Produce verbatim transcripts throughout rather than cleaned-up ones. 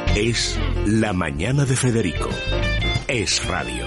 Es La Mañana de Federico. Es radio.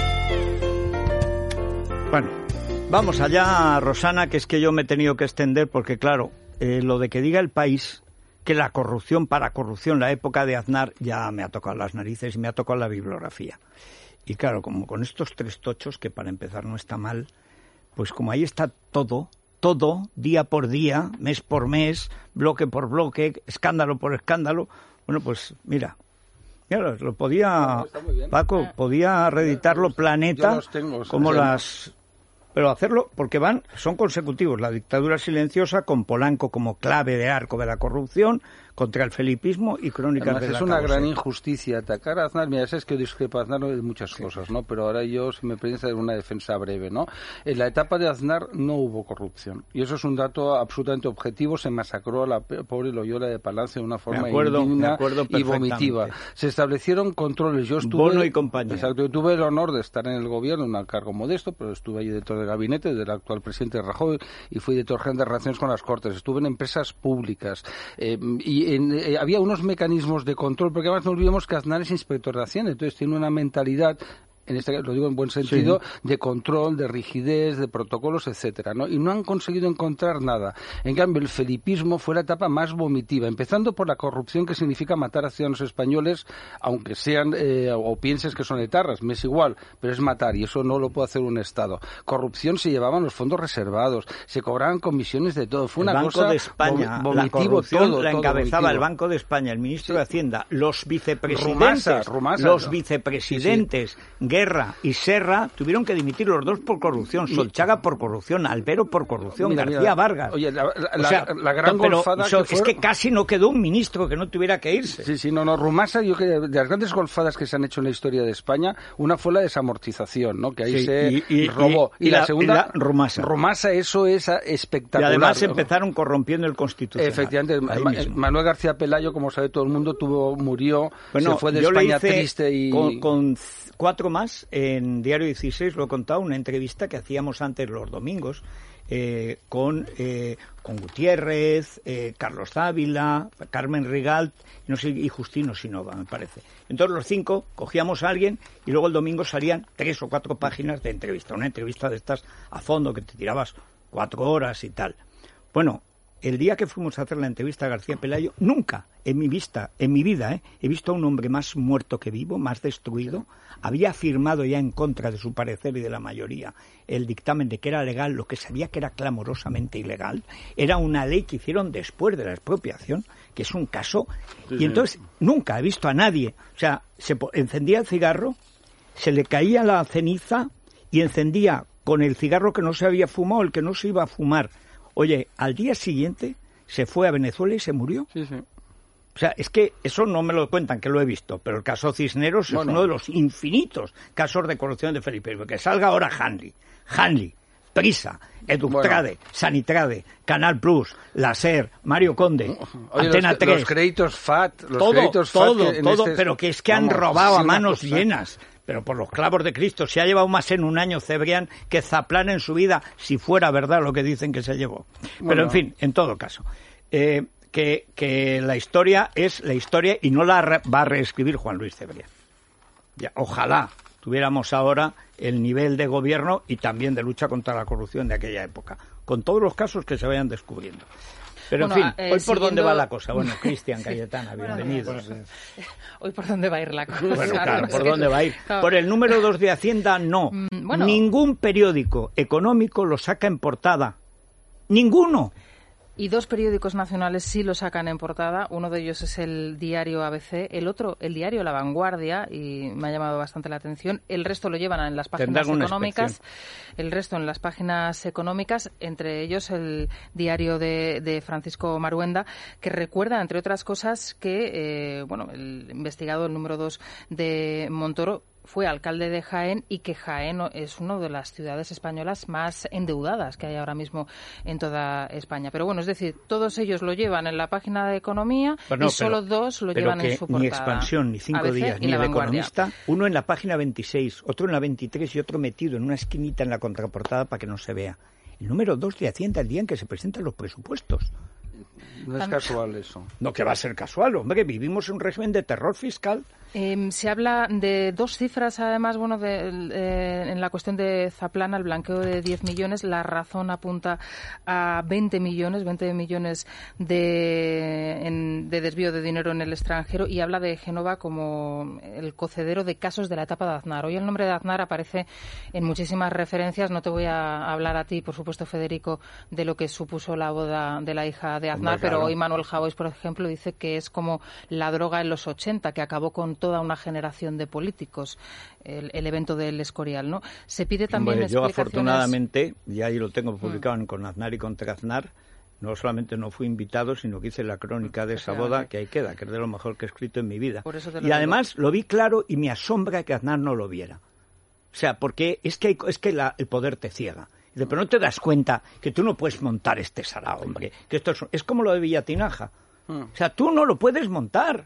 Bueno, vamos allá, Rosana, que es que yo me he tenido que extender porque, claro, eh, lo de que diga El País que la corrupción para corrupción, la época de Aznar, ya me ha tocado las narices y me ha tocado la bibliografía. Y claro, como con estos tres tochos, que para empezar no está mal, pues como ahí está todo, todo, día por día, mes por mes, bloque por bloque, escándalo por escándalo, bueno, pues mira, mira lo podía, no, Paco, podía reeditarlo Planeta, tengo, como o sea, las... Pero hacerlo, porque van, son consecutivos, la dictadura silenciosa con Polanco como clave de arco de la corrupción, contra el felipismo y crónicas Además, de la es una causa. Gran injusticia atacar a Aznar. Mira, es que yo discrepo a Aznar de muchas sí. cosas, ¿no? Pero ahora yo, si me permite hacer una defensa breve, ¿no? En la etapa de Aznar no hubo corrupción. Y eso es un dato absolutamente objetivo. Se masacró a la pobre Loyola de Palacio de una forma acuerdo, indigna y vomitiva. Se establecieron controles. Yo estuve... Bono y compañía. Exacto. Yo tuve el honor de estar en el gobierno, en un cargo modesto, pero estuve ahí director de gabinete del actual presidente Rajoy y fui director general de Relaciones con las Cortes. Estuve en empresas públicas. Eh, y en, eh, había unos mecanismos de control, porque además no olvidemos que Aznar es inspector de Hacienda, entonces tiene una mentalidad, en este caso lo digo en buen sentido, sí. de control, de rigidez, de protocolos, etcétera, ¿no? Y no han conseguido encontrar nada. En cambio, el felipismo fue la etapa más vomitiva, empezando por la corrupción que significa matar a ciudadanos españoles, aunque sean, eh, o pienses que son etarras, me es igual, pero es matar, y eso no lo puede hacer un Estado. Corrupción, se llevaban los fondos reservados, se cobraban comisiones de todo, fue una el cosa... Banco de España, vom- la corrupción todo, la todo encabezaba vomitivo. el Banco de España, el ministro sí. de Hacienda, los vicepresidentes, Rumasa, Rumasa, los ¿no? vicepresidentes, sí, sí. Guerra y Serra tuvieron que dimitir los dos por corrupción, Solchaga por corrupción, Albero por corrupción, mira, García mira, Vargas. Oye, la, la, o sea, la gran pero, golfada so, que es fue... que casi no quedó un ministro que no tuviera que irse. Sí, sí, no, no, Rumasa, yo que de las grandes golfadas que se han hecho en la historia de España, una fue la desamortización, ¿no? Que ahí sí, se y, y, robó. Y, y, y la, la segunda, y la Rumasa. Rumasa, eso es espectacular. Y además empezaron corrompiendo el Constitucional. Efectivamente, Manuel García Pelayo, como sabe todo el mundo, tuvo, murió, bueno, se fue de yo España le hice triste y... Con, con cuatro más, en Diario dieciséis lo he contado, una entrevista que hacíamos antes los domingos eh, con, eh, con Gutiérrez, eh, Carlos Dávila, Carmen Rigalt no sé, y Justino Sinova, me parece. Entonces los cinco cogíamos a alguien y luego el domingo salían tres o cuatro páginas de entrevista, una entrevista de estas a fondo que te tirabas cuatro horas y tal. Bueno, el día que fuimos a hacer la entrevista a García Pelayo, nunca en mi vista, en mi vida, ¿eh? he visto a un hombre más muerto que vivo, más destruido. Había firmado ya en contra de su parecer y de la mayoría el dictamen de que era legal lo que sabía que era clamorosamente ilegal. Era una ley que hicieron después de la expropiación, que es un caso. Sí, y entonces sí. nunca he visto a nadie. O sea, se encendía el cigarro, se le caía la ceniza y encendía con el cigarro que no se había fumado, el que no se iba a fumar. Oye, al día siguiente se fue a Venezuela y se murió. Sí, sí. O sea, es que eso no me lo cuentan, que lo he visto, pero el caso Cisneros bueno. es uno de los infinitos casos de corrupción de Felipe. Que salga ahora Hanley, Hanley, Prisa, Eductrade, bueno. Sanitrade, Canal Plus, La SER, Mario Conde, Oye, Antena los, tres. Los créditos F A T, los todo, créditos todo, F A T todo, todo, este... pero que es que han Vamos, robado a manos cosa. llenas. Pero por los clavos de Cristo, se ha llevado más en un año Cebrián que Zaplan en su vida, si fuera verdad lo que dicen que se llevó. Pero bueno. en fin, en todo caso, eh, que, que la historia es la historia y no la re, va a reescribir Juan Luis Cebrián. Ya, ojalá tuviéramos ahora el nivel de gobierno y también de lucha contra la corrupción de aquella época, con todos los casos que se vayan descubriendo. Pero bueno, en fin, eh, hoy por siguiendo... dónde va la cosa. Bueno, Cristian, Cayetana, bienvenidos. Bueno, hoy por dónde va a ir la cosa. Bueno, claro, ¿por dónde va a ir? Por el número dos de Hacienda, no. Mm, bueno. Ningún periódico económico lo saca en portada. Ninguno. Y dos periódicos nacionales sí lo sacan en portada. Uno de ellos es el diario A B C, el otro el diario La Vanguardia, y me ha llamado bastante la atención. El resto lo llevan en las páginas económicas. El resto en las páginas económicas, entre ellos el diario de, de Francisco Maruenda, que recuerda, entre otras cosas, que eh, bueno, el investigado, el número dos de Montoro, fue alcalde de Jaén y que Jaén es una de las ciudades españolas más endeudadas que hay ahora mismo en toda España. Pero bueno, es decir, todos ellos lo llevan en la página de Economía no, y solo pero, dos lo pero llevan que en su portada. Ni Expansión, ni Cinco A B C Días, y ni La El Vanguardia. Economista, uno en la página veintiséis, otro en la veintitrés y otro metido en una esquinita en la contraportada para que no se vea. El número dos de Hacienda el día en que se presentan los presupuestos. No es casual eso. No, que va a ser casual, hombre, vivimos en un régimen de terror fiscal. Eh, se habla de dos cifras, además, bueno, de, eh, en la cuestión de Zaplana, el blanqueo de diez millones, la razón apunta a veinte millones, veinte millones de, en, de desvío de dinero en el extranjero, y habla de Génova como el cocedero de casos de la etapa de Aznar. Hoy el nombre de Aznar aparece en muchísimas referencias. No te voy a hablar a ti, por supuesto, Federico, de lo que supuso la boda de la hija de Aznar, Hombre, claro. Pero hoy Manuel Javois, por ejemplo, dice que es como la droga en los ochenta, que acabó con toda una generación de políticos, el, el evento del Escorial, ¿no? Se pide también Hombre, yo explicaciones... afortunadamente, ya ahí lo tengo publicado mm. con Aznar y contra Aznar, no solamente no fui invitado, sino que hice la crónica de esa boda, que ahí queda, que es de lo mejor que he escrito en mi vida. Por eso te lo y digo. Además lo vi claro y me asombra que Aznar no lo viera. O sea, porque es que, hay, es que la, el poder te ciega. Pero no te das cuenta que tú no puedes montar este sarao, hombre. Que esto es, es como lo de Villatinaja. Mm. O sea, tú no lo puedes montar.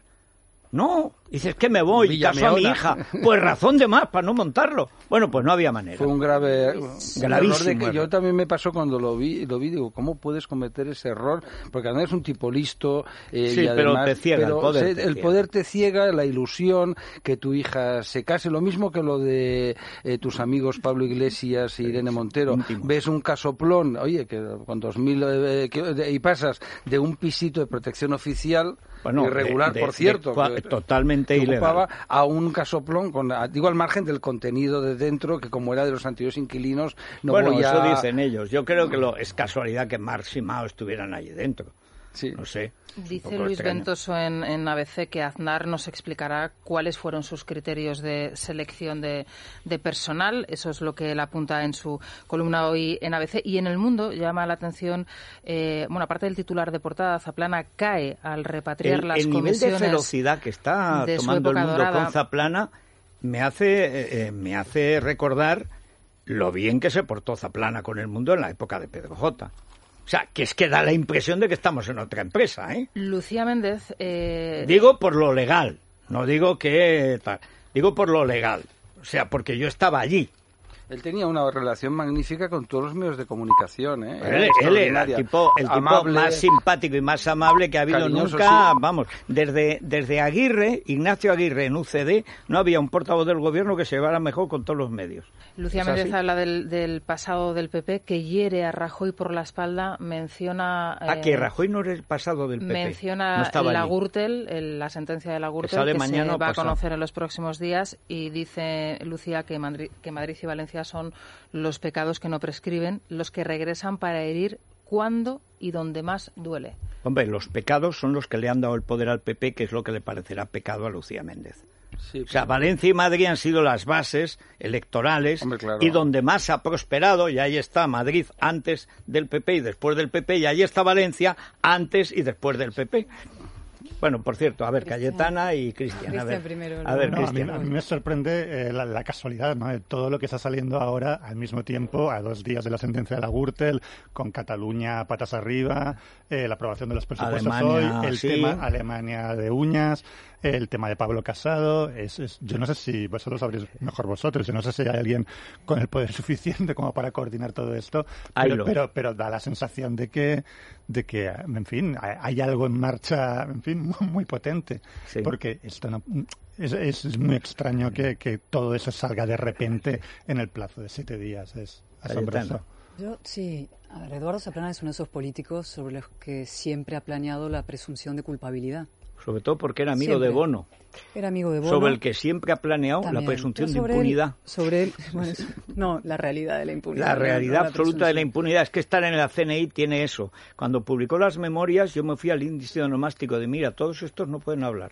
No, dices que me voy, Villameona. caso a mi hija. Pues razón de más para no montarlo. Bueno, pues no había manera. Fue un grave gravísimo. De que yo también me pasó cuando lo vi, lo vi, digo, ¿cómo puedes cometer ese error? Porque además es un tipo listo. Eh, sí, y además, pero te ciega, pero el poder se, te el ciega. poder te ciega, la ilusión, que tu hija se case, lo mismo que lo de eh, tus amigos Pablo Iglesias e Irene Montero. Íntimo. Ves un casoplón, oye, que con dos mil eh, que, de, y pasas de un pisito de protección oficial, bueno, irregular, de, de, por cierto, de, que, totalmente que ocupaba ilegal, a un casoplón, con, digo, al margen del contenido de dentro, que como era de los antiguos inquilinos, no bueno, voy a... eso dicen ellos. Yo creo que lo, es casualidad que Marx y Mao estuvieran allí dentro. Sí. No sé. Dice Luis extraño. Ventoso en, en A B C que Aznar nos explicará cuáles fueron sus criterios de selección de, de personal. Eso es lo que él apunta en su columna hoy en A B C. Y en El Mundo llama la atención, eh, bueno, aparte del titular de portada, Zaplana cae al repatriar el, las el comisiones. El nivel de ferocidad que está tomando El Mundo dorada. Con Zaplana me hace, eh, me hace recordar lo bien que se portó Zaplana con El Mundo en la época de Pedro J. O sea, que es que da la impresión de que estamos en otra empresa, ¿eh? Lucía Méndez... Eh... Digo por lo legal, no digo que... Digo por lo legal, o sea, porque yo estaba allí. Él tenía una relación magnífica con todos los medios de comunicación, ¿eh? Él, él era el tipo, el tipo más simpático y más amable que ha habido cariñoso, nunca. Sí. Vamos, desde, desde Aguirre, Ignacio Aguirre en U C D, no había un portavoz del gobierno que se llevara mejor con todos los medios. Lucía Méndez habla del, del pasado del P P, que hiere a Rajoy por la espalda, menciona... Eh, ¿A que Rajoy no era el pasado del P P? Menciona no la Gürtel, el, la sentencia de la Gürtel, que, que mañana se va pasado. a conocer en los próximos días, y dice Lucía que Madrid, que Madrid y Valencia son los pecados que no prescriben, los que regresan para herir cuando y donde más duele. Hombre, los pecados son los que le han dado el poder al P P, que es lo que le parecerá pecado a Lucía Méndez. Sí, o sea, Valencia y Madrid han sido las bases electorales. Hombre, claro. Y donde más ha prosperado, y ahí está Madrid antes del P P y después del P P, y ahí está Valencia antes y después del P P. Bueno, por cierto, a ver, Cayetana y Cristian. A ver, primero, a, ver no, Cristian. A, mí, a mí me sorprende eh, la, la casualidad, ¿no? De todo lo que está saliendo ahora al mismo tiempo, a dos días de la sentencia de la Gürtel, con Cataluña patas arriba, eh, la aprobación de los presupuestos Alemania, hoy, el sí. tema Alemania de uñas, el tema de Pablo Casado. Es, es, yo no sé si vosotros sabréis mejor vosotros, yo no sé si hay alguien con el poder suficiente como para coordinar todo esto, pero, pero, pero da la sensación de que, de que, en fin, hay algo en marcha, en fin, muy, muy potente, sí. Porque esto no, es, es muy extraño que, que todo eso salga de repente en el plazo de siete días, es asombroso. Yo, sí, a ver, Eduardo Zaplana es uno de esos políticos sobre los que siempre ha planeado la presunción de culpabilidad. Sobre todo porque era amigo siempre. de Bono. Era amigo de Bono. Sobre el que siempre ha planeado También. La presunción de sobre impunidad. Él, sobre él, bueno, no, la realidad de la impunidad. La realidad no, no absoluta la de la impunidad. Es que estar en la C N I tiene eso. Cuando publicó las memorias, yo me fui al índice onomástico de, mira, todos estos no pueden hablar.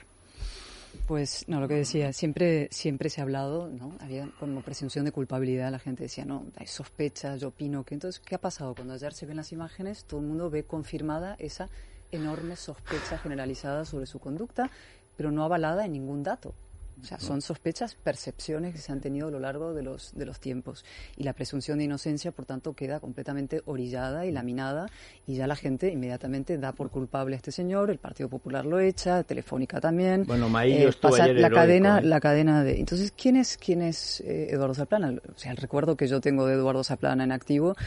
Pues, no, lo que decía, siempre siempre se ha hablado, ¿no? Había como presunción de culpabilidad, la gente decía, no, hay sospechas, yo opino que... Entonces, ¿qué ha pasado? Cuando ayer se ven las imágenes, todo el mundo ve confirmada esa enorme sospecha generalizada sobre su conducta, pero no avalada en ningún dato. O sea, son sospechas, percepciones que se han tenido a lo largo de los de los tiempos. Y la presunción de inocencia, por tanto, queda completamente orillada y laminada, y ya la gente inmediatamente da por culpable a este señor, el Partido Popular lo echa, Telefónica también. Bueno, Maillo eh, estuvo pasa ayer la heroico, cadena, ¿eh? la cadena de... Entonces, ¿quién es quién es eh, Eduardo Zaplana? O sea, el recuerdo que yo tengo de Eduardo Zaplana en activo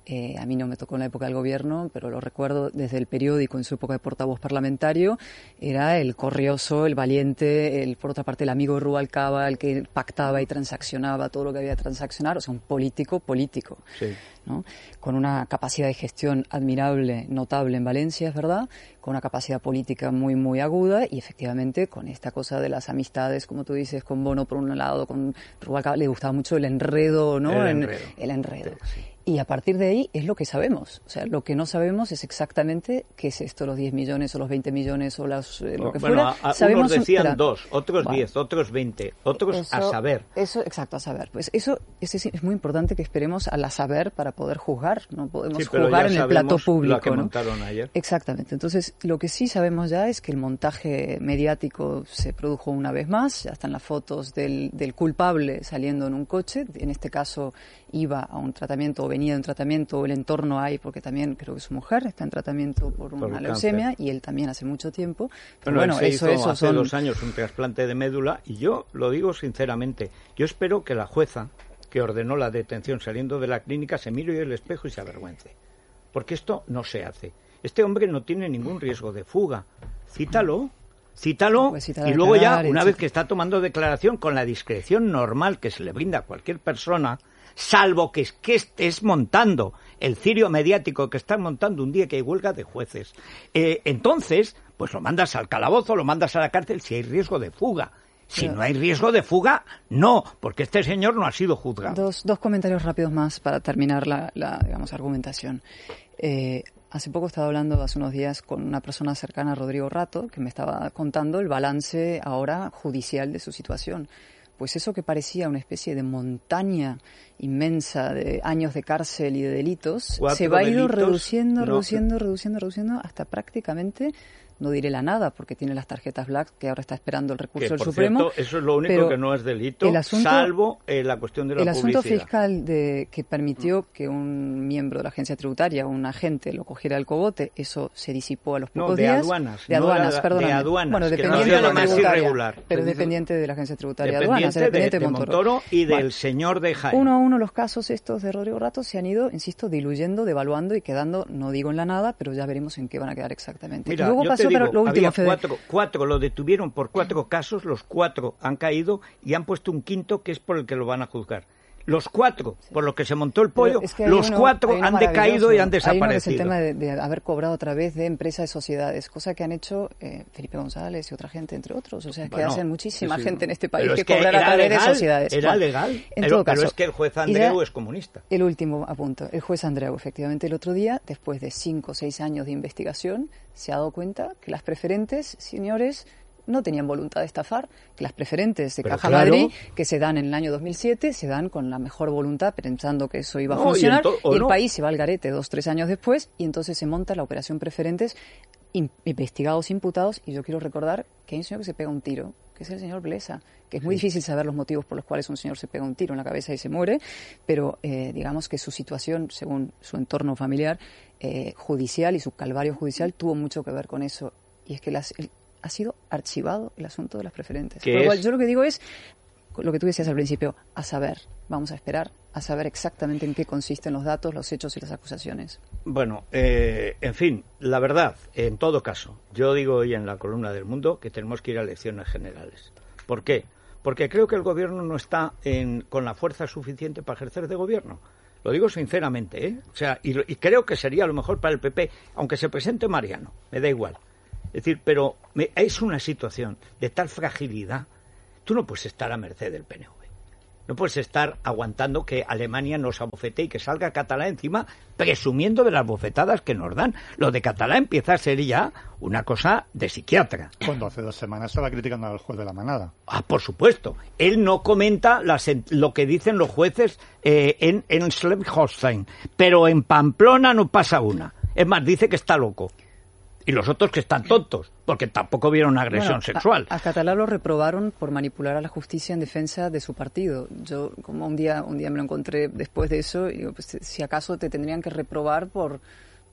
Eh, a mí no me tocó en la época del gobierno, pero lo recuerdo desde el periódico, en su época de portavoz parlamentario, era el corrioso, el valiente, el por otra parte el amigo de Rubalcaba, el que pactaba y transaccionaba todo lo que había que transaccionar, o sea, un político político, sí. ¿no? Con una capacidad de gestión admirable, notable en Valencia, es verdad, con una capacidad política muy, muy aguda y efectivamente con esta cosa de las amistades, como tú dices, con Bono por un lado, con Rubalcaba, le gustaba mucho el enredo, ¿no? El enredo. En, el enredo. Sí. Y a partir de ahí es lo que sabemos. O sea, lo que no sabemos es exactamente qué es esto, los diez millones o los veinte millones o las, eh, lo que bueno, fuera. A, sabemos unos decían un, dos, otros bueno, diez, otros veinte, otros eso, a saber. Eso, exacto, a saber. Pues eso es, es muy importante que esperemos a la saber para poder juzgar. No podemos sí, juzgar en el plato público. Lo que ¿no? montaron ayer. Exactamente. Entonces, lo que sí sabemos ya es que el montaje mediático se produjo una vez más. Ya están las fotos del, del culpable saliendo en un coche. En este caso iba a un tratamiento o venía de un tratamiento, o el entorno hay, porque también creo que su mujer está en tratamiento por una por leucemia y él también hace mucho tiempo. Pero bueno, bueno, él se eso, hizo eso hace son... dos años un trasplante de médula y yo lo digo sinceramente, yo espero que la jueza que ordenó la detención saliendo de la clínica se mire el espejo y se avergüence, porque esto no se hace. Este hombre no tiene ningún riesgo de fuga. Cítalo. Cítalo pues y luego ya, una vez que está tomando declaración con la discreción normal que se le brinda a cualquier persona, salvo que, que estés montando el cirio mediático que están montando un día que hay huelga de jueces, eh, entonces, pues lo mandas al calabozo, lo mandas a la cárcel si hay riesgo de fuga. Si Pero, no hay riesgo de fuga, no, porque este señor no ha sido juzgado. Dos, dos comentarios rápidos más para terminar la, la digamos, argumentación. Eh, Hace poco estaba hablando, hace unos días, con una persona cercana a Rodrigo Rato, que me estaba contando el balance ahora judicial de su situación. Pues eso que parecía una especie de montaña inmensa de años de cárcel y de delitos, Cuatro se va a ir delitos, reduciendo, no. reduciendo, reduciendo, reduciendo, hasta prácticamente... No diré la nada, porque tiene las tarjetas black que ahora está esperando el recurso que, del por Supremo. Cierto, eso es lo único que no es delito, asunto, salvo eh, la cuestión de la el publicidad. El asunto fiscal de, que permitió que un miembro de la agencia tributaria, un agente, lo cogiera al cogote, eso se disipó a los pocos no, de días. Aduanas, de aduanas. No, perdón. De aduanas. Bueno, dependiente no de la tributaria, irregular. pero dependiente de la agencia tributaria de dependiente aduanas, dependiente de, de Montoro. Montoro y del bueno, señor de Jaén. Uno a uno los casos estos de Rodrigo Rato se han ido, insisto, diluyendo, devaluando y quedando, no digo en la nada, pero ya veremos en qué van a quedar exactamente. Mira, y luego yo pasó, te digo, pero lo último, Fede. Cuatro, cuatro lo detuvieron por cuatro casos, los cuatro han caído y han puesto un quinto que es por el que lo van a juzgar. Los cuatro, sí. por lo que se montó el pollo, es que los uno, cuatro han decaído y han desaparecido. Hay uno que es el tema de, de haber cobrado a través de empresas de sociedades, cosa que han hecho eh, Felipe González y otra gente, entre otros. O sea, es bueno, que hacen muchísima sí, gente en este país que, que, que cobrar a través legal, de sociedades. Era bueno, legal, en pero, todo caso, pero es que el juez Andreu es comunista. El último apunto, el juez Andreu, efectivamente, el otro día, después de cinco o seis años de investigación, se ha dado cuenta que las preferentes, señores, no tenían voluntad de estafar, que las preferentes de Pero Caja claro. Madrid, que se dan en el año dos mil siete, se dan con la mejor voluntad, pensando que eso iba a no, funcionar, y, y el no. país se va al garete dos, tres años después, y entonces se monta la operación preferentes, in, investigados, imputados, y yo quiero recordar que hay un señor que se pega un tiro, que es el señor Blesa, que es muy sí. difícil saber los motivos por los cuales un señor se pega un tiro en la cabeza y se muere, pero eh, digamos que su situación, según su entorno familiar, eh, judicial y su calvario judicial, tuvo mucho que ver con eso, y es que las... El, ha sido archivado el asunto de las preferentes. Por lo cual, yo lo que digo es, lo que tú decías al principio, a saber, vamos a esperar, a saber exactamente en qué consisten los datos, los hechos y las acusaciones. Bueno, eh, en fin, la verdad, en todo caso, yo digo hoy en la columna del Mundo que tenemos que ir a elecciones generales. ¿Por qué? Porque creo que el gobierno no está en, con la fuerza suficiente para ejercer de gobierno. Lo digo sinceramente, ¿eh? O sea, y, y creo que sería lo mejor para el P P, aunque se presente Mariano, me da igual. Es decir, pero me, es una situación de tal fragilidad. Tú no puedes estar a merced del P N V. No puedes estar aguantando que Alemania nos abofetee y que salga Catalá encima, presumiendo de las bofetadas que nos dan. Lo de Catalá empieza a ser ya una cosa de psiquiatra. Cuando hace dos semanas estaba criticando al juez de la manada. Ah, por supuesto. Él no comenta las, lo que dicen los jueces eh, en, en Schleswig-Holstein, pero en Pamplona no pasa una. Es más, dice que está loco. Y los otros que están tontos, porque tampoco vieron una agresión bueno, sexual. A, a Catalá lo reprobaron por manipular a la justicia en defensa de su partido. Yo, como un día un día me lo encontré después de eso, y digo, pues, si acaso te tendrían que reprobar por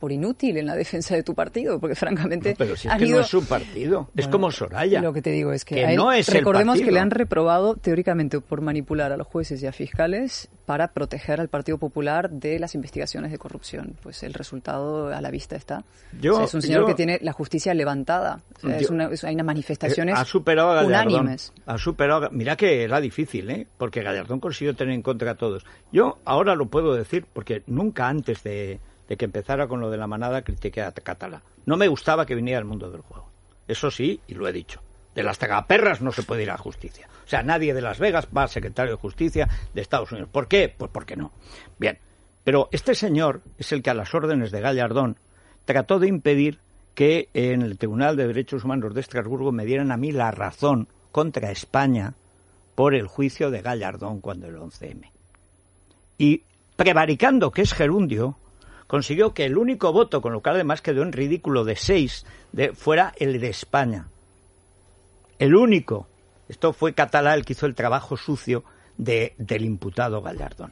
por inútil en la defensa de tu partido, porque francamente... No, pero si es han que ido... no es su partido, bueno, es como Soraya. Lo que te digo es que, que a él, no es recordemos el que le han reprobado teóricamente por manipular a los jueces y a fiscales para proteger al Partido Popular de las investigaciones de corrupción. Pues el resultado a la vista está. Yo, o sea, es un señor yo, que tiene la justicia levantada. O sea, yo, es una, es, hay unas manifestaciones ha superado a Gallardón, unánimes. Ha superado a, mira que era difícil, ¿eh? Porque Gallardón consiguió tener en contra a todos. Yo ahora lo puedo decir porque nunca antes de, de que empezara con lo de la manada critiqué a Catalá. No me gustaba que viniera al mundo del juego. Eso sí, y lo he dicho. De las tragaperras no se puede ir a justicia. O sea, nadie de Las Vegas va a secretario de Justicia de Estados Unidos. ¿Por qué? Pues porque no. Bien, pero este señor es el que a las órdenes de Gallardón trató de impedir que en el Tribunal de Derechos Humanos de Estrasburgo me dieran a mí la razón contra España por el juicio de Gallardón cuando el once eme. Y prevaricando que es gerundio, consiguió que el único voto, con lo cual además quedó en ridículo de seis, de, fuera el de España. El único. Esto fue Catalá el que hizo el trabajo sucio de, del imputado Gallardón.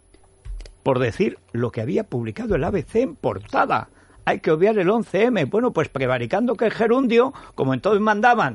Por decir lo que había publicado el A B C en portada. Hay que obviar el once eme. Bueno, pues prevaricando que es gerundio, como entonces mandaban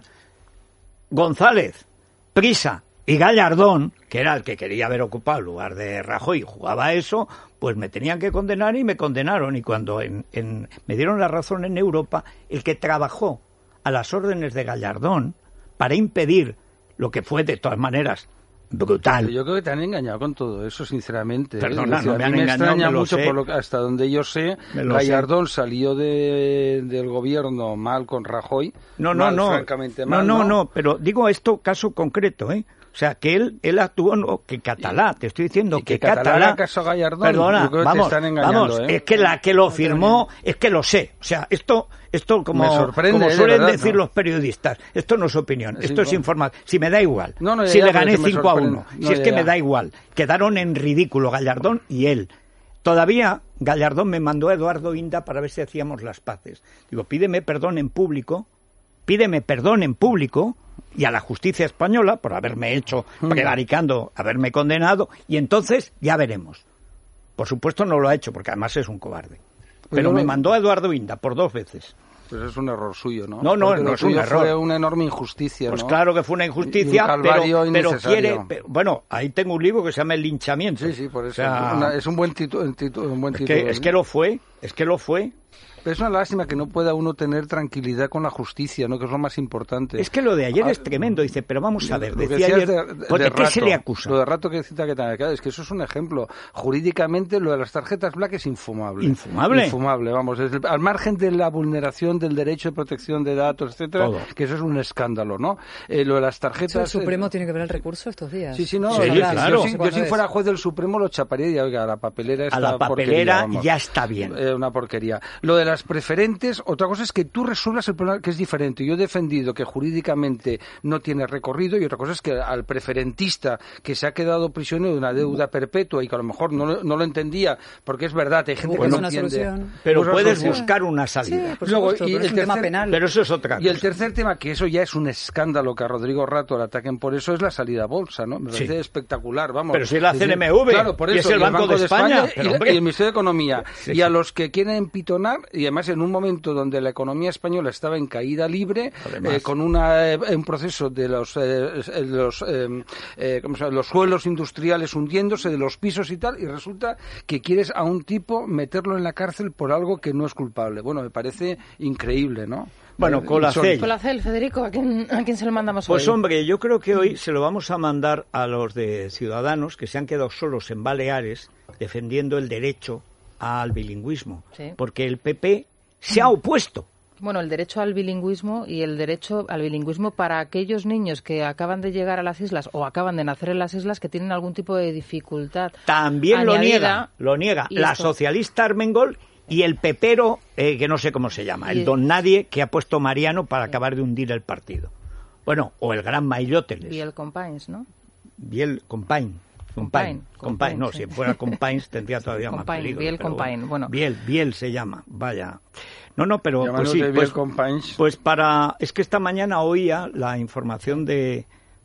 González, Prisa y Gallardón, que era el que quería haber ocupado el lugar de Rajoy y jugaba a eso, pues me tenían que condenar y me condenaron. Y cuando en, en, me dieron la razón en Europa, el que trabajó a las órdenes de Gallardón para impedir lo que fue de todas maneras brutal. Yo creo que te han engañado con todo eso, sinceramente. Perdona, ¿eh? no a me han mí me engañado, extraña me mucho, sé. por lo que, hasta donde yo sé, Gallardón sé. salió de, del gobierno mal con Rajoy. No, no, mal, no. Francamente mal, no, no, no, no, pero digo esto caso concreto, ¿eh? O sea, que él él actuó, no, que Catalá, te estoy diciendo y que, que Catalá... Catalá caso Gallardón, perdona, vamos, vamos, ¿eh? es que la que lo firmó, es que lo sé. O sea, esto esto como, como suelen verdad, decir ¿no? los periodistas, esto no es opinión, sí, esto es bueno. información. Si me da igual, no, no, si ya, le gané cinco a uno, no, si es ya, que ya. me da igual. Quedaron en ridículo Gallardón y él. Todavía Gallardón me mandó a Eduardo Inda para ver si hacíamos las paces. Digo, pídeme perdón en público, pídeme perdón en público y a la justicia española por haberme hecho prevaricando, haberme condenado, y entonces ya veremos. Por supuesto no lo ha hecho, porque además es un cobarde. Pero me mandó a Eduardo Inda por dos veces. Pues es un error suyo, ¿no? No, no, Porque no lo es un suyo error. Fue una enorme injusticia, Pues ¿no? claro que fue una injusticia, y un calvario pero, pero quiere... innecesario. Pero, bueno, ahí tengo un libro que se llama El linchamiento. Sí, sí, por eso. O sea, una, es un buen, titu, un titu, un buen es título. Que, es que lo fue, es que lo fue. Pero es una lástima que no pueda uno tener tranquilidad con la justicia, ¿no? Que es lo más importante. Es que lo de ayer ah, es tremendo. Dice, pero vamos a ver, lo que decía ayer, de, de, ¿por de qué rato, se le acusa? Lo de rato que cita que te es que eso es un ejemplo. Jurídicamente, lo de las tarjetas black es infumable. ¿Infumable? Infumable, vamos. Es el, al margen de la vulneración del derecho de protección de datos, etcétera, Todo. Que eso es un escándalo, ¿no? Eh, lo de las tarjetas... ¿El Supremo eh, tiene que ver el recurso estos días? Sí, sí, no. Sí, o sea, claro. Yo, si, yo si fuera juez del Supremo lo chaparía y oiga, la papelera está A la papelera porquería, ya está bien. Eh, una porquería. Lo de las preferentes, otra cosa es que tú resuelvas el problema, que es diferente. Yo he defendido que jurídicamente no tiene recorrido, y otra cosa es que al preferentista que se ha quedado prisionero de una deuda perpetua y que a lo mejor no, lo- no lo entendía, porque es verdad, hay gente que no una entiende. solución. Pero Pues una puedes solución. buscar una salida. Sí, por Luego, supuesto, y pero el es un tema tercer- penal. Pero eso es otra cosa. Y el tercer tema, que eso ya es un escándalo, que a Rodrigo Rato le ataquen por eso, es la salida a bolsa, ¿no? Me Sí. parece espectacular, vamos. Pero si es la decir, C N M V, claro, por y eso, es el Banco de España, y, pero, la- hombre. y el Ministerio de Economía. Sí, y sí. a los que quieren empitonar, y además en un momento donde la economía española estaba en caída libre, Además. eh, con una, eh, un proceso de los, eh, eh, los, eh, eh, ¿cómo se llama? Los suelos industriales hundiéndose, de los pisos y tal, y resulta que quieres a un tipo meterlo en la cárcel por algo que no es culpable. Bueno, me parece increíble, ¿no? Bueno, Eh, Colacel. Colacel, Federico, ¿a quién, ¿a quién se lo mandamos Pues hoy? hombre, yo creo que hoy se lo vamos a mandar a los de Ciudadanos, que se han quedado solos en Baleares defendiendo el derecho al bilingüismo, Sí. porque el P P se ha opuesto. Bueno, el derecho al bilingüismo y el derecho al bilingüismo para aquellos niños que acaban de llegar a las islas o acaban de nacer en las islas que tienen algún tipo de dificultad. También lo añadida. niega, lo niega Y la esto- socialista Armengol y el pepero, eh, que no sé cómo se llama, Y- el don nadie que ha puesto Mariano para acabar de hundir el partido. Bueno, o el gran Mailloteles. Y el Compains, ¿no? Biel Compain. Compain, Compain, Compain, no, sí. si fuera Compains tendría todavía más Compain, peligro. Biel pero Compain, bueno. Biel, Biel se llama, vaya. No, no, pero pues Llamándote sí, Biel pues, Compains. pues para... Es que esta mañana oía la información de,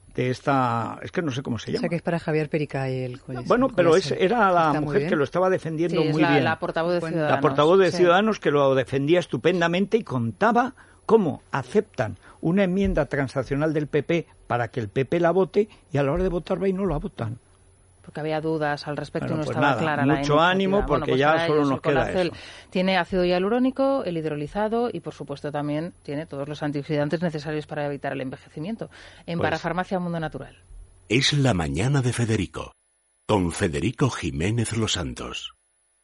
de esta, es que no sé cómo se llama. O sea, que es para Javier Pericay el juez. Bueno, pero es, era la Está mujer que lo estaba defendiendo sí, muy la, bien. La portavoz de Ciudadanos. La portavoz de sí. Ciudadanos que lo defendía estupendamente y contaba cómo aceptan una enmienda transaccional del P P para que el P P la vote y a la hora de votar va y no la votan. Porque había dudas al respecto, bueno, no pues estaba nada, clara la mucho ánimo porque bueno, pues ya solo nos queda eso. Tiene ácido hialurónico, el hidrolizado y por supuesto también tiene todos los antioxidantes necesarios para evitar el envejecimiento. En pues, Parafarmacia Mundo Natural. Es la mañana de Federico, con Federico Jiménez Los Santos.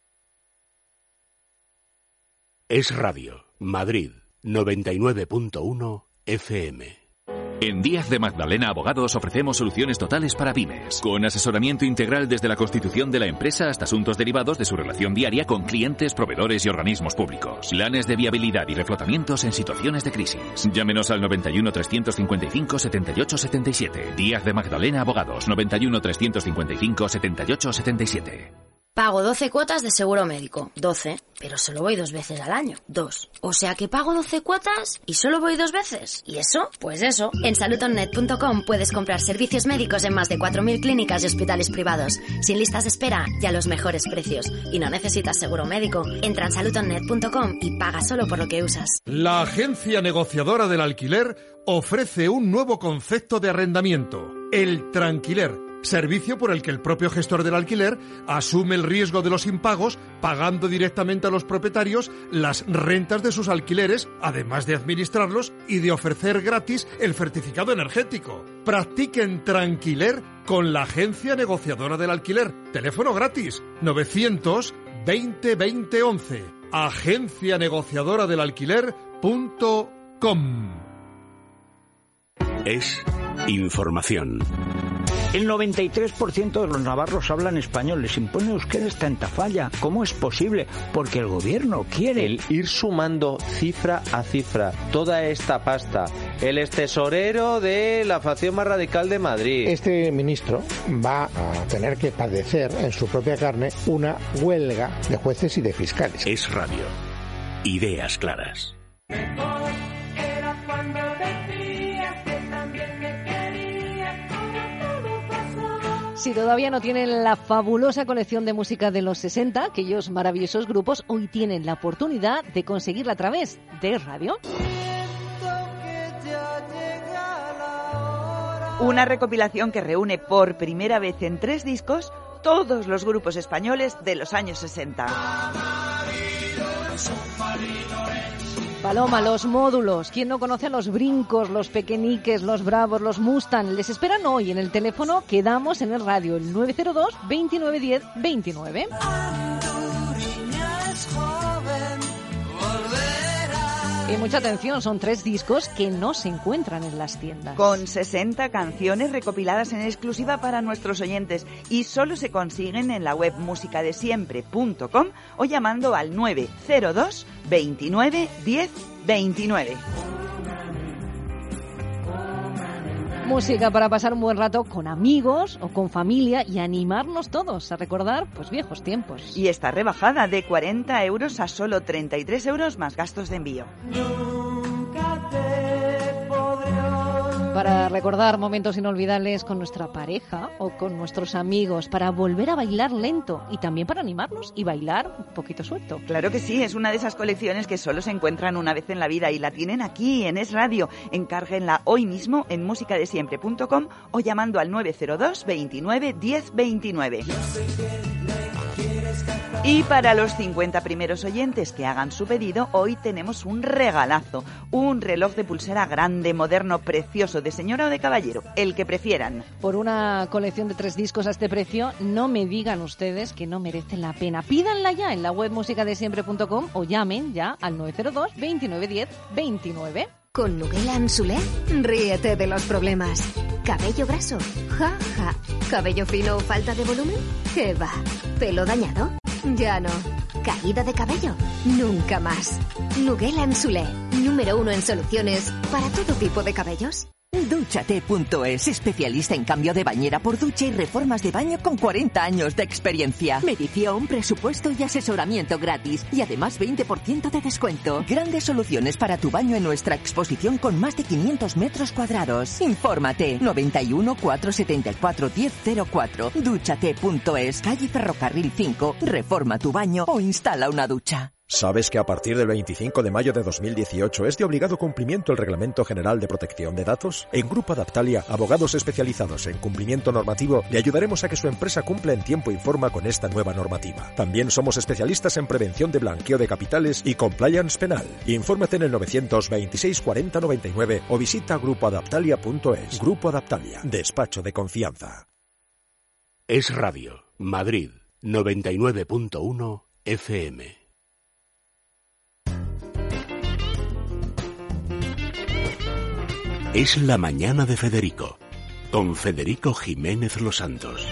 Es Radio, Madrid, noventa y nueve punto uno F M. En Díaz de Magdalena Abogados ofrecemos soluciones totales para pymes, con asesoramiento integral desde la constitución de la empresa hasta asuntos derivados de su relación diaria con clientes, proveedores y organismos públicos. Planes de viabilidad y reflotamientos en situaciones de crisis. Llámenos al noventa y uno, trescientos cincuenta y cinco, setenta y ocho setenta y siete. Díaz de Magdalena Abogados, noventa y uno, trescientos cincuenta y cinco, setenta y ocho setenta y siete. Pago doce cuotas de seguro médico. doce, pero solo voy dos veces al año. dos. O sea que pago doce cuotas y solo voy dos veces. ¿Y eso? Pues eso. En salud on net punto com puedes comprar servicios médicos en más de cuatro mil clínicas y hospitales privados, sin listas de espera y a los mejores precios. Y no necesitas seguro médico. Entra en salud on net punto com y paga solo por lo que usas. La agencia negociadora del alquiler ofrece un nuevo concepto de arrendamiento, el tranquiler. Servicio por el que el propio gestor del alquiler asume el riesgo de los impagos, pagando directamente a los propietarios las rentas de sus alquileres, además de administrarlos y de ofrecer gratis el certificado energético. Practiquen tranquiler con la agencia negociadora del alquiler. Teléfono gratis, novecientos veinte veinte once. agencia negociadora del alquiler punto com. Es información. El noventa y tres por ciento de los navarros hablan español. Les impone euskera esta entafalla. ¿Cómo es posible? Porque el gobierno quiere. El ir sumando cifra a cifra toda esta pasta. Él es tesorero de la facción más radical de Madrid. Este ministro va a tener que padecer en su propia carne una huelga de jueces y de fiscales. Es Radio. Ideas claras. Si todavía no tienen la fabulosa colección de música de los sesenta, aquellos maravillosos grupos, hoy tienen la oportunidad de conseguirla a través de radio. Una recopilación que reúne por primera vez en tres discos todos los grupos españoles de los años sesenta. Paloma, los módulos, ¿quién no conoce a los Brincos, los Pequeñiques, los Bravos, los Mustang? Les esperan hoy en el teléfono que damos en el radio, el nueve cero dos, veintinueve diez, veintinueve. Y mucha atención, son tres discos que no se encuentran en las tiendas. Con sesenta canciones recopiladas en exclusiva para nuestros oyentes y solo se consiguen en la web musicadesiempre punto com o llamando al nueve cero dos, veintinueve diez, veintinueve. Música para pasar un buen rato con amigos o con familia y animarnos todos a recordar pues viejos tiempos. Y está rebajada de cuarenta euros a solo treinta y tres euros más gastos de envío. Para recordar momentos inolvidables con nuestra pareja o con nuestros amigos, para volver a bailar lento y también para animarnos y bailar un poquito suelto. Claro que sí, es una de esas colecciones que solo se encuentran una vez en la vida y la tienen aquí en Es Radio. Encárguenla hoy mismo en musicadesiempre punto com o llamando al nueve cero dos, veintinueve diez, veintinueve. Y para los cincuenta primeros oyentes que hagan su pedido, hoy tenemos un regalazo, un reloj de pulsera grande, moderno, precioso, de señora o de caballero, el que prefieran. Por una colección de tres discos a este precio, no me digan ustedes que no merece la pena. Pídanla ya en la web musicadesiempre punto com o llamen ya al nueve cero dos, veintinueve diez, veintinueve. Con Nuguela Ansulé, ríete de los problemas. ¿Cabello graso? Ja, ja. ¿Cabello fino o falta de volumen? ¿Qué va? ¿Pelo dañado? Ya no. ¿Caída de cabello? Nunca más. Nuguela Ansulé, número uno en soluciones para todo tipo de cabellos. Dúchate punto es, especialista en cambio de bañera por ducha y reformas de baño con cuarenta años de experiencia. Medición, presupuesto y asesoramiento gratis. Y además veinte por ciento de descuento. Grandes soluciones para tu baño en nuestra exposición con más de quinientos metros cuadrados. Infórmate. noventa y uno, cuatrocientos setenta y cuatro, diez cero cuatro. Dúchate punto es, calle Ferrocarril cinco. Reforma tu baño o instala una ducha. ¿Sabes que a partir del veinticinco de mayo de dos mil dieciocho es de obligado cumplimiento el Reglamento General de Protección de Datos? En Grupo Adaptalia, abogados especializados en cumplimiento normativo, le ayudaremos a que su empresa cumpla en tiempo y forma con esta nueva normativa. También somos especialistas en prevención de blanqueo de capitales y compliance penal. Infórmate en el novecientos veintiséis cuarenta noventa y nueve o visita grupo adaptalia punto es. Grupo Adaptalia, despacho de confianza. Es Radio, Madrid, noventa y nueve punto uno F M. Es la mañana de Federico, con Federico Jiménez Los Santos.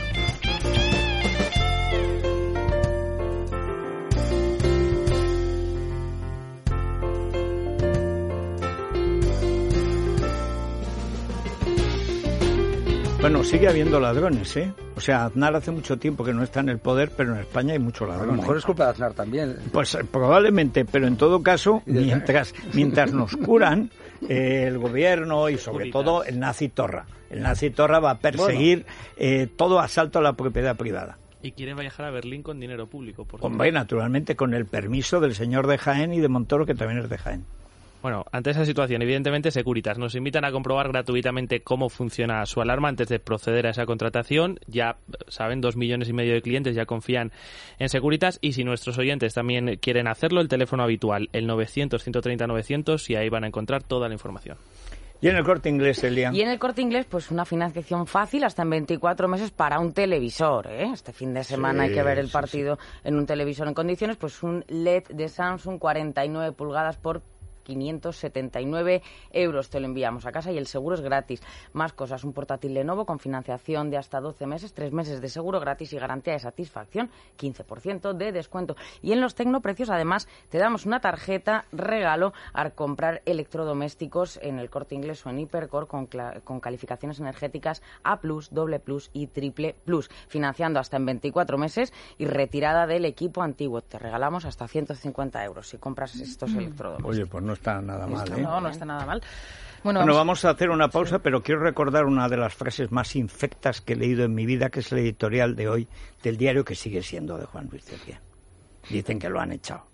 Bueno, sigue habiendo ladrones, ¿eh? O sea, Aznar hace mucho tiempo que no está en el poder, pero en España hay muchos ladrones. A lo mejor es culpa de Aznar también. Pues probablemente, pero en todo caso, mientras, mientras nos curan eh, el gobierno y sobre todo el nazi Torra. El nazi Torra va a perseguir bueno. eh, todo asalto a la propiedad privada. Y quieren viajar a Berlín con dinero público. Por Hombre, naturalmente con el permiso del señor de Jaén y de Montoro, que también es de Jaén. Bueno, ante esa situación, evidentemente, Securitas nos invitan a comprobar gratuitamente cómo funciona su alarma antes de proceder a esa contratación. Ya saben, dos millones y medio de clientes ya confían en Securitas, y si nuestros oyentes también quieren hacerlo, el teléfono habitual, el novecientos, ciento treinta, novecientos, y ahí van a encontrar toda la información. ¿Y en el Corte Inglés, Elia? Y en el Corte Inglés, pues una financiación fácil hasta en veinticuatro meses para un televisor, ¿eh? Este fin de semana sí, hay que ver el partido sí, sí. en un televisor en condiciones, pues un L E D de Samsung cuarenta y nueve pulgadas por quinientos setenta y nueve euros. Te lo enviamos a casa y el seguro es gratis. Más cosas, un portátil Lenovo con financiación de hasta doce meses, tres meses de seguro gratis y garantía de satisfacción, quince por ciento de descuento. Y en los Tecnoprecios, además, te damos una tarjeta regalo al comprar electrodomésticos en el Corte Inglés o en Hipercor con, con calificaciones energéticas A plus, doble plus y triple plus, financiando hasta en veinticuatro meses y retirada del equipo antiguo. Te regalamos hasta ciento cincuenta euros si compras estos electrodomésticos. Oye, pues no está nada mal, ¿eh? No, no está nada mal. Bueno, bueno vamos... vamos a hacer una pausa, sí. pero quiero recordar una de las frases más infectas que he leído en mi vida, que es el editorial de hoy del diario, que sigue siendo de Juan Luis Cebrián. Dicen que lo han echado.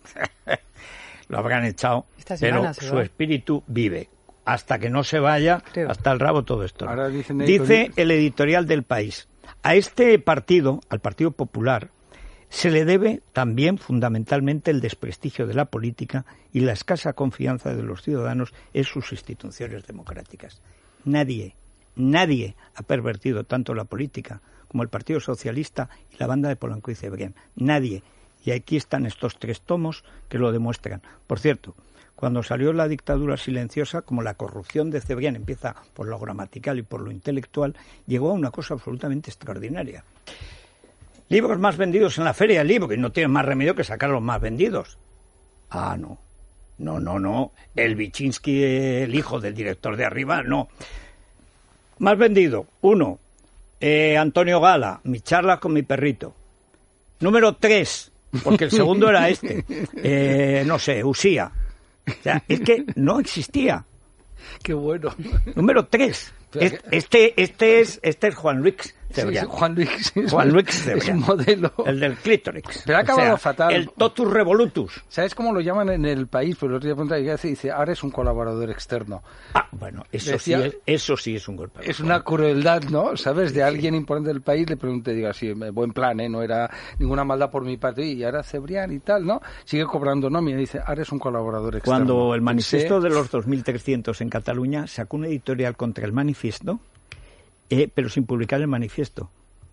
Lo habrán echado, pero su espíritu vive. Hasta que no se vaya, Creo. hasta el rabo todo esto. ¿No? Dice el editorial del País: a este partido, al Partido Popular, se le debe también fundamentalmente el desprestigio de la política y la escasa confianza de los ciudadanos en sus instituciones democráticas. Nadie, nadie ha pervertido tanto la política como el Partido Socialista y la banda de Polanco y Cebrián. Nadie. Y aquí están estos tres tomos que lo demuestran. Por cierto, cuando salió la dictadura silenciosa, como la corrupción de Cebrián empieza por lo gramatical y por lo intelectual, llegó a una cosa absolutamente extraordinaria. Libros más vendidos en la Feria del Libro, y no tienen más remedio que sacar los más vendidos. Ah, no. No, no, no. El Vichinsky, el hijo del director de arriba, no. Más vendido, uno. Eh, Antonio Gala, Mi charla con mi perrito. Número tres, porque el segundo era este. Eh, no sé, Usía. O sea, es que no existía. Qué bueno. Número tres. Este, este, es, este es Juan Luis Cebrián. Sí, sí, Juan Luis. Juan Luis Cebrián. Es un modelo. El del clítoris. Pero ha acabado o sea, fatal. El totus revolutus. ¿Sabes cómo lo llaman en el País? Pues los días de punta y dice, ahora es un colaborador externo. Ah, bueno, eso, Decía, sí, es, eso sí es un golpe. Es una crueldad, ¿no? ¿Sabes? De alguien importante del país le pregunté, diga, sí, buen plan, ¿eh? No era ninguna maldad por mi parte. Y ahora Cebrián y tal, ¿no? Sigue cobrando nómina y dice, ahora es un colaborador externo. Cuando el manifiesto de los dos mil trescientos en Cataluña sacó una editorial contra el manifiesto, Eh, pero sin publicar el manifiesto.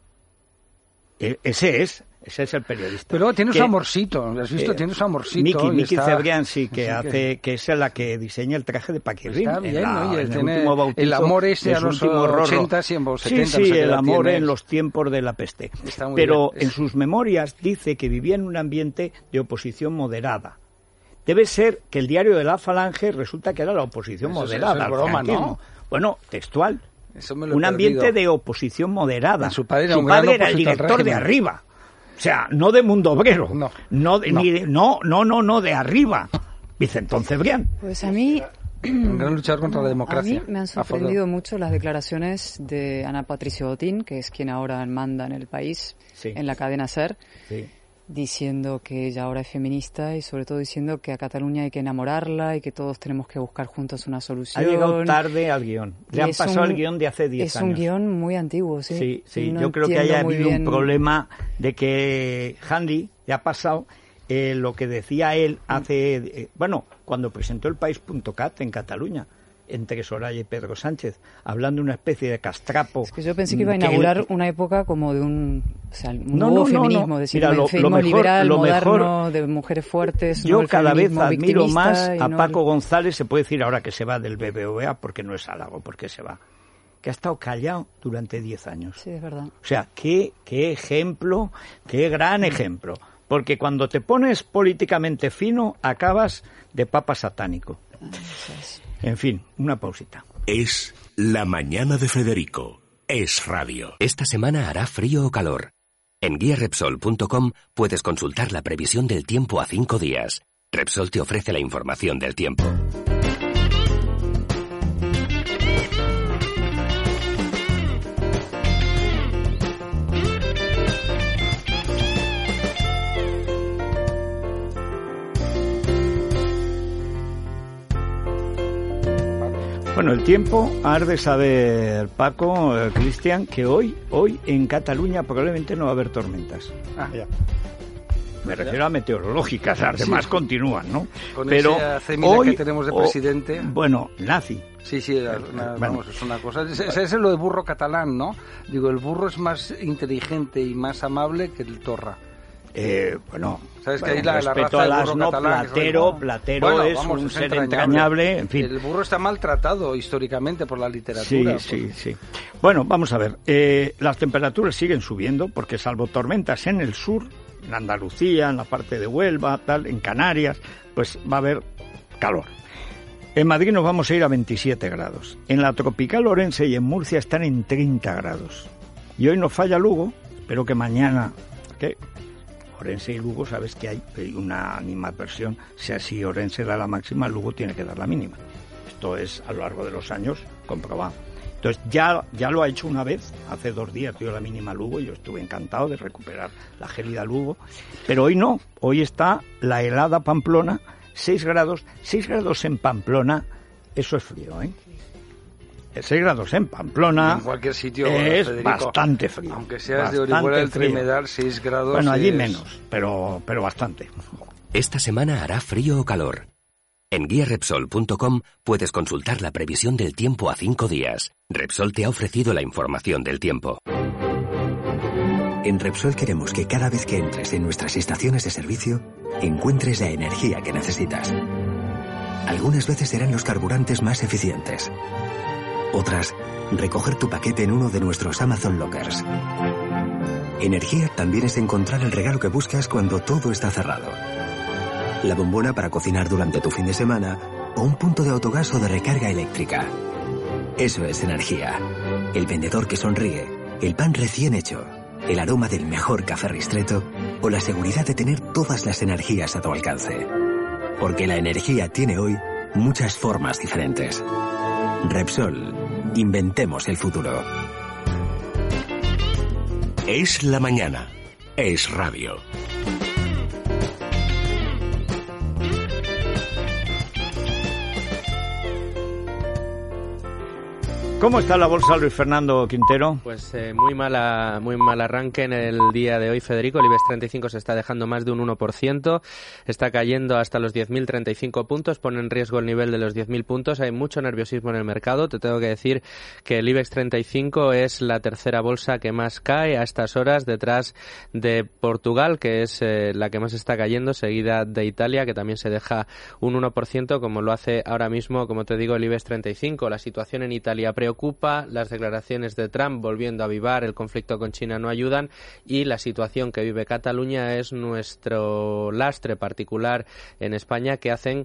Eh, ese es, ese es el periodista. Pero tiene que, su amorcito, ¿has visto? Eh, tiene su amorcito. Miki, Miki está... Cebrián, sí, que sí, hace, que... que es la que diseña el traje de Paquirrín. Está bien, la, ¿no? Y el, tiene el amor ese a los ochenta, setenta. Sí, sí, el amor en los tiempos de la peste. Pero bien. En sus memorias dice que vivía en un ambiente de oposición moderada. Debe ser que el diario de la Falange resulta que era la oposición Eso moderada. Es, es broma, ¿no? Bueno, textual. Eso me lo he un perdido. ambiente de oposición moderada. Su padre era, Su un padre gran era el opositor al director de régimen. arriba. O sea, no de Mundo Obrero. No. No, de- No. ni de- no, no, no, no, de arriba. Vicentón Cebrián. Pues a mí... Un gran luchador contra la A democracia. mí me han sorprendido mucho las declaraciones de Ana Patricia Botín, que es quien ahora manda en el país, Sí. en la cadena SER, Sí. diciendo que ella ahora es feminista y sobre todo diciendo que a Cataluña hay que enamorarla y que todos tenemos que buscar juntos una solución. Ha llegado tarde al guión. Le Y han es pasado un- el guión de hace diez Es años. un guión muy antiguo, sí. Sí, sí. No Yo creo que entiendo haya muy habido bien- un problema de que Handy le ha pasado eh, lo que decía él hace... eh, bueno, cuando presentó el País punto cat en Cataluña, entre Soraya y Pedro Sánchez, hablando de una especie de castrapo. Que yo pensé que iba a inaugurar una época como de un, o sea, un No, nuevo no, no, feminismo, no. decir, Mira, un lo- feminismo lo mejor- liberal, lo moderno, mejor- de mujeres fuertes. Yo no el cada vez feminismo admiro más victimista y a no Paco el- González, se puede decir ahora que se va del B B V A, porque no es halago, porque se va, que ha estado callado durante diez años. Sí, es verdad. O sea, qué, qué ejemplo, qué gran ejemplo. Porque cuando te pones políticamente fino, acabas de papa satánico. En fin, una pausita. Es La Mañana de Federico. Es radio. Esta semana hará frío o calor. En guía repsol punto com puedes consultar la previsión del tiempo a cinco días. Repsol te ofrece la información del tiempo. Bueno, el tiempo, has de saber, Paco, eh, Cristian, que hoy, hoy en Cataluña probablemente no va a haber tormentas. Ah, ya. Me refiero a meteorológicas, las Sí. demás continúan, ¿no? Con Pero esa cémila hoy, que tenemos de o- presidente. bueno, nazi. Sí, sí, la- una- Bueno. vamos, es una cosa. Ese ese es lo de burro catalán, ¿no? Digo, el burro es más inteligente y más amable que el torra. Eh, bueno, ¿Sabes que bueno, ahí la, la respeto raza al del burro asno, catalán, que es Platero, bueno. Platero Bueno, es vamos, un es ser entrañable, en fin. El burro está maltratado históricamente por la Sí, literatura. pues. sí, sí. Bueno, vamos a ver. Eh, las temperaturas siguen subiendo porque salvo tormentas en el sur, en Andalucía, en la parte de Huelva, tal, en Canarias, pues va a haber calor. En Madrid nos vamos a ir a veintisiete grados. En la tropical Orense y en Murcia están en treinta grados. Y hoy nos falla Lugo, espero que mañana... ¿qué? Orense y Lugo, sabes que hay una animadversión. O sea, si Orense da la máxima, Lugo tiene que dar la mínima. Esto es a lo largo de los años comprobado. Entonces ya, ya lo ha hecho una vez, hace dos días dio la mínima Lugo y yo estuve encantado de recuperar la gélida Lugo. Pero hoy no, hoy está la helada Pamplona, seis grados, seis grados en Pamplona, eso es frío, ¿eh? seis grados en Pamplona En cualquier sitio, es Federico, bastante frío. aunque seas bastante de Orihuela del frío. Tremedal, seis grados. Bueno, allí es- menos, pero, pero bastante. Esta semana hará frío o calor. En guía repsol punto com puedes consultar la previsión del tiempo a cinco días. Repsol te ha ofrecido la información del tiempo. En Repsol queremos que cada vez que entres en nuestras estaciones de servicio, encuentres la energía que necesitas. Algunas veces serán los carburantes más eficientes. Otras, recoger tu paquete en uno de nuestros Amazon Lockers. Energía también es encontrar el regalo que buscas cuando todo está cerrado. La bombona para cocinar durante tu fin de semana o un punto de autogás o de recarga eléctrica. Eso es energía. El vendedor que sonríe, el pan recién hecho, el aroma del mejor café Ristretto o la seguridad de tener todas las energías a tu alcance. Porque la energía tiene hoy muchas formas diferentes. Repsol, inventemos el futuro. Es la mañana. Es radio. ¿Cómo está la bolsa, Luis Fernando Quintero? Pues eh, muy mala, muy mal arranque en el día de hoy, Federico. El IBEX treinta y cinco se está dejando más de un uno por ciento, está cayendo hasta los diez mil treinta y cinco puntos, pone en riesgo el nivel de los diez mil puntos. Hay mucho nerviosismo en el mercado. Te tengo que decir que el IBEX treinta y cinco es la tercera bolsa que más cae a estas horas, detrás de Portugal, que es eh, la que más está cayendo, seguida de Italia, que también se deja un uno por ciento, como lo hace ahora mismo, como te digo, el IBEX treinta y cinco. La situación en Italia preocupa. Preocupa, las declaraciones de Trump volviendo a avivar, el conflicto con China no ayudan y la situación que vive Cataluña es nuestro lastre particular en España que hacen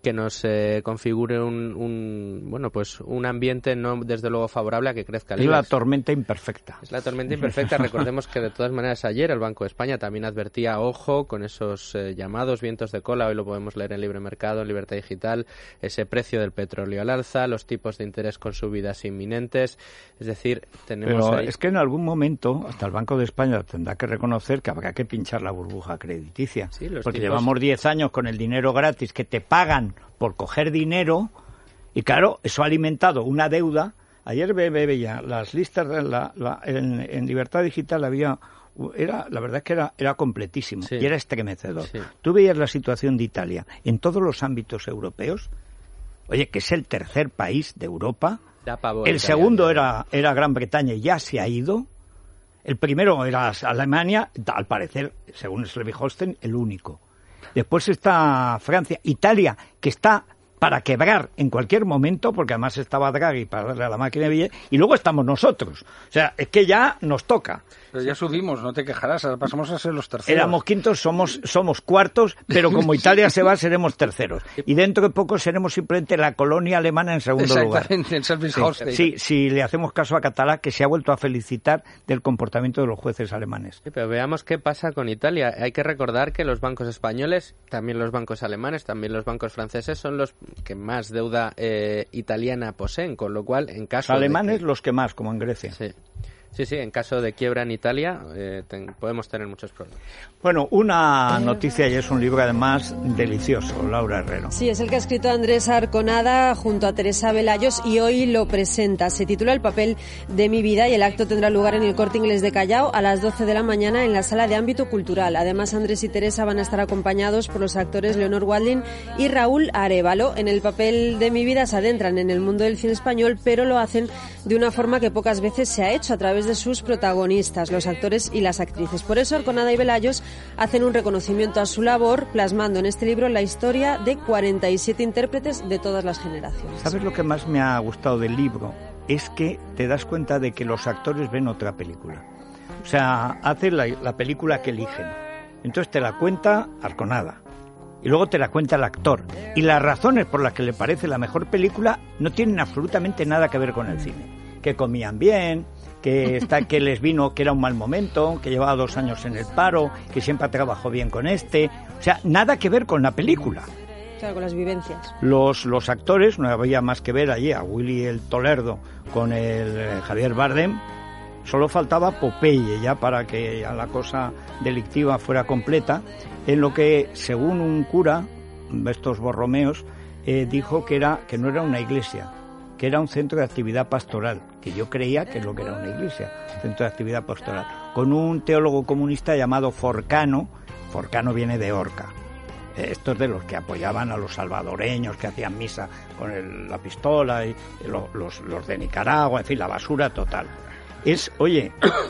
que nos eh, configure un, un bueno pues un ambiente no desde luego favorable a que crezca el Es IBEX. la tormenta imperfecta. Es la tormenta imperfecta. Recordemos que de todas maneras ayer el Banco de España también advertía, ojo, con esos eh, llamados vientos de cola, hoy lo podemos leer en Libre Mercado, en Libertad Digital, ese precio del petróleo al alza, los tipos de interés con subidas inminentes, es decir, tenemos Pero ahí... es que en algún momento hasta el Banco de España tendrá que reconocer que habrá que pinchar la burbuja crediticia, Sí, los porque tipos... llevamos diez años con el dinero gratis que te pagan por coger dinero y claro, eso ha alimentado una deuda. Ayer veía las listas de la, la, en, en Libertad Digital había era la verdad es que era era completísimo sí. y era estremecedor. Sí. Tú veías la situación de Italia en todos los ámbitos europeos. Oye, que es el tercer país de Europa. Da pavor, el segundo era era Gran Bretaña y ya se ha ido. El primero era Alemania, al parecer, según Schleswig-Holstein, el único. Después está Francia, Italia, que está para quebrar en cualquier momento, porque además estaba Draghi para darle a la máquina de billetes, y luego estamos nosotros. O sea, es que ya nos toca. Pero ya subimos, no te quejarás, ahora pasamos a ser los terceros. Éramos quintos, somos somos cuartos, pero como Italia se va, seremos terceros. Y dentro de poco seremos simplemente la colonia alemana en segundo lugar. Exactamente, en Schleswig-Holstein. Sí, sí, si le hacemos caso a Catalá, que se ha vuelto a felicitar del comportamiento de los jueces alemanes. Sí, pero veamos qué pasa con Italia. Hay que recordar que los bancos españoles, también los bancos alemanes, también los bancos franceses, son los que más deuda eh, italiana poseen, con lo cual, en caso los alemanes de que... los que más, como en Grecia. Sí. Sí, sí, en caso de quiebra en Italia eh, ten, podemos tener muchos problemas. Bueno, una noticia y es un libro además delicioso, Laura Herrero. Sí, es el que ha escrito Andrés Arconada junto a Teresa Velayos y hoy lo presenta. Se titula El papel de mi vida y el acto tendrá lugar en el Corte Inglés de Callao a las doce de la mañana en la sala de ámbito cultural. Además, Andrés y Teresa van a estar acompañados por los actores Leonor Walding y Raúl Arévalo. En El papel de mi vida se adentran en el mundo del cine español, pero lo hacen de una forma que pocas veces se ha hecho, a través de sus protagonistas, los actores y las actrices. Por eso Arconada y Velayos hacen un reconocimiento a su labor, plasmando en este libro la historia de cuarenta y siete intérpretes de todas las generaciones. ¿Sabes lo que más me ha gustado del libro? Es que te das cuenta de que los actores ven otra película. O sea, hacen la, la película que eligen. Entonces te la cuenta Arconada. Y luego te la cuenta el actor. Y las razones por las que le parece la mejor película no tienen absolutamente nada que ver con el cine. Que comían bien, que está que les vino, que era un mal momento, que llevaba dos años en el paro, que siempre trabajó bien con este. O sea, nada que ver con la película. Claro, con las vivencias. Los, los actores, no había más que ver allí a Willy el Tolerdo con el eh, Javier Bardem. Solo faltaba Popeye ya para que ya la cosa delictiva fuera completa, en lo que, según un cura, estos borromeos, eh, dijo que era que no era una iglesia, que era un centro de actividad pastoral, que yo creía que es lo que era una iglesia, centro de actividad pastoral, con un teólogo comunista llamado Forcano. Forcano viene de Orca. Estos de los que apoyaban a los salvadoreños, que hacían misa con el, la pistola, y los, los, los de Nicaragua, en fin, la basura total. Es, oye,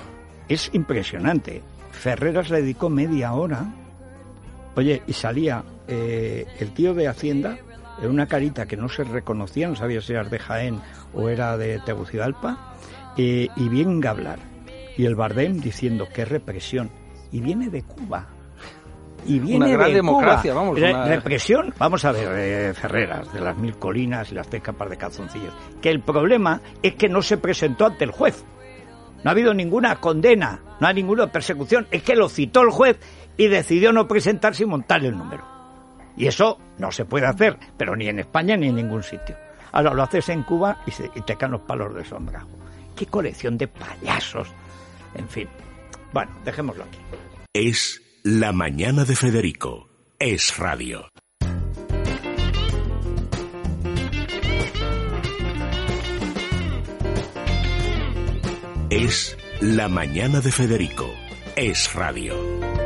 es impresionante. Ferreras le dedicó media hora, oye, y salía eh, el tío de Hacienda, en una carita que no se reconocía, no sabía si era de Jaén o era de Tegucigalpa, eh, y venga a hablar. Y el Bardem diciendo, qué represión. Y viene de Cuba. Y viene una gran de democracia, Cuba. vamos. Re- una... Represión, vamos a ver, eh, Ferreras, de las mil colinas y las tres capas de calzoncillos. Que el problema es que no se presentó ante el juez. No ha habido ninguna condena, no hay ninguna persecución. Es que lo citó el juez y decidió no presentarse y montar el número. Y eso no se puede hacer, pero ni en España ni en ningún sitio. Ahora lo haces en Cuba y, se, y te caen los palos de sombra. ¡Qué colección de payasos! En fin, bueno, dejémoslo aquí. Es La Mañana de Federico. Es radio. Es La Mañana de Federico. Es radio.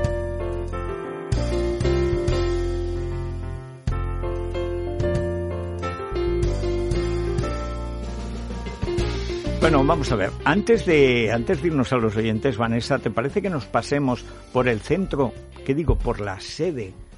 Bueno, vamos a ver. Antes de antes de irnos a los oyentes, Vanessa, ¿te parece que nos pasemos por el centro, qué digo, por la sede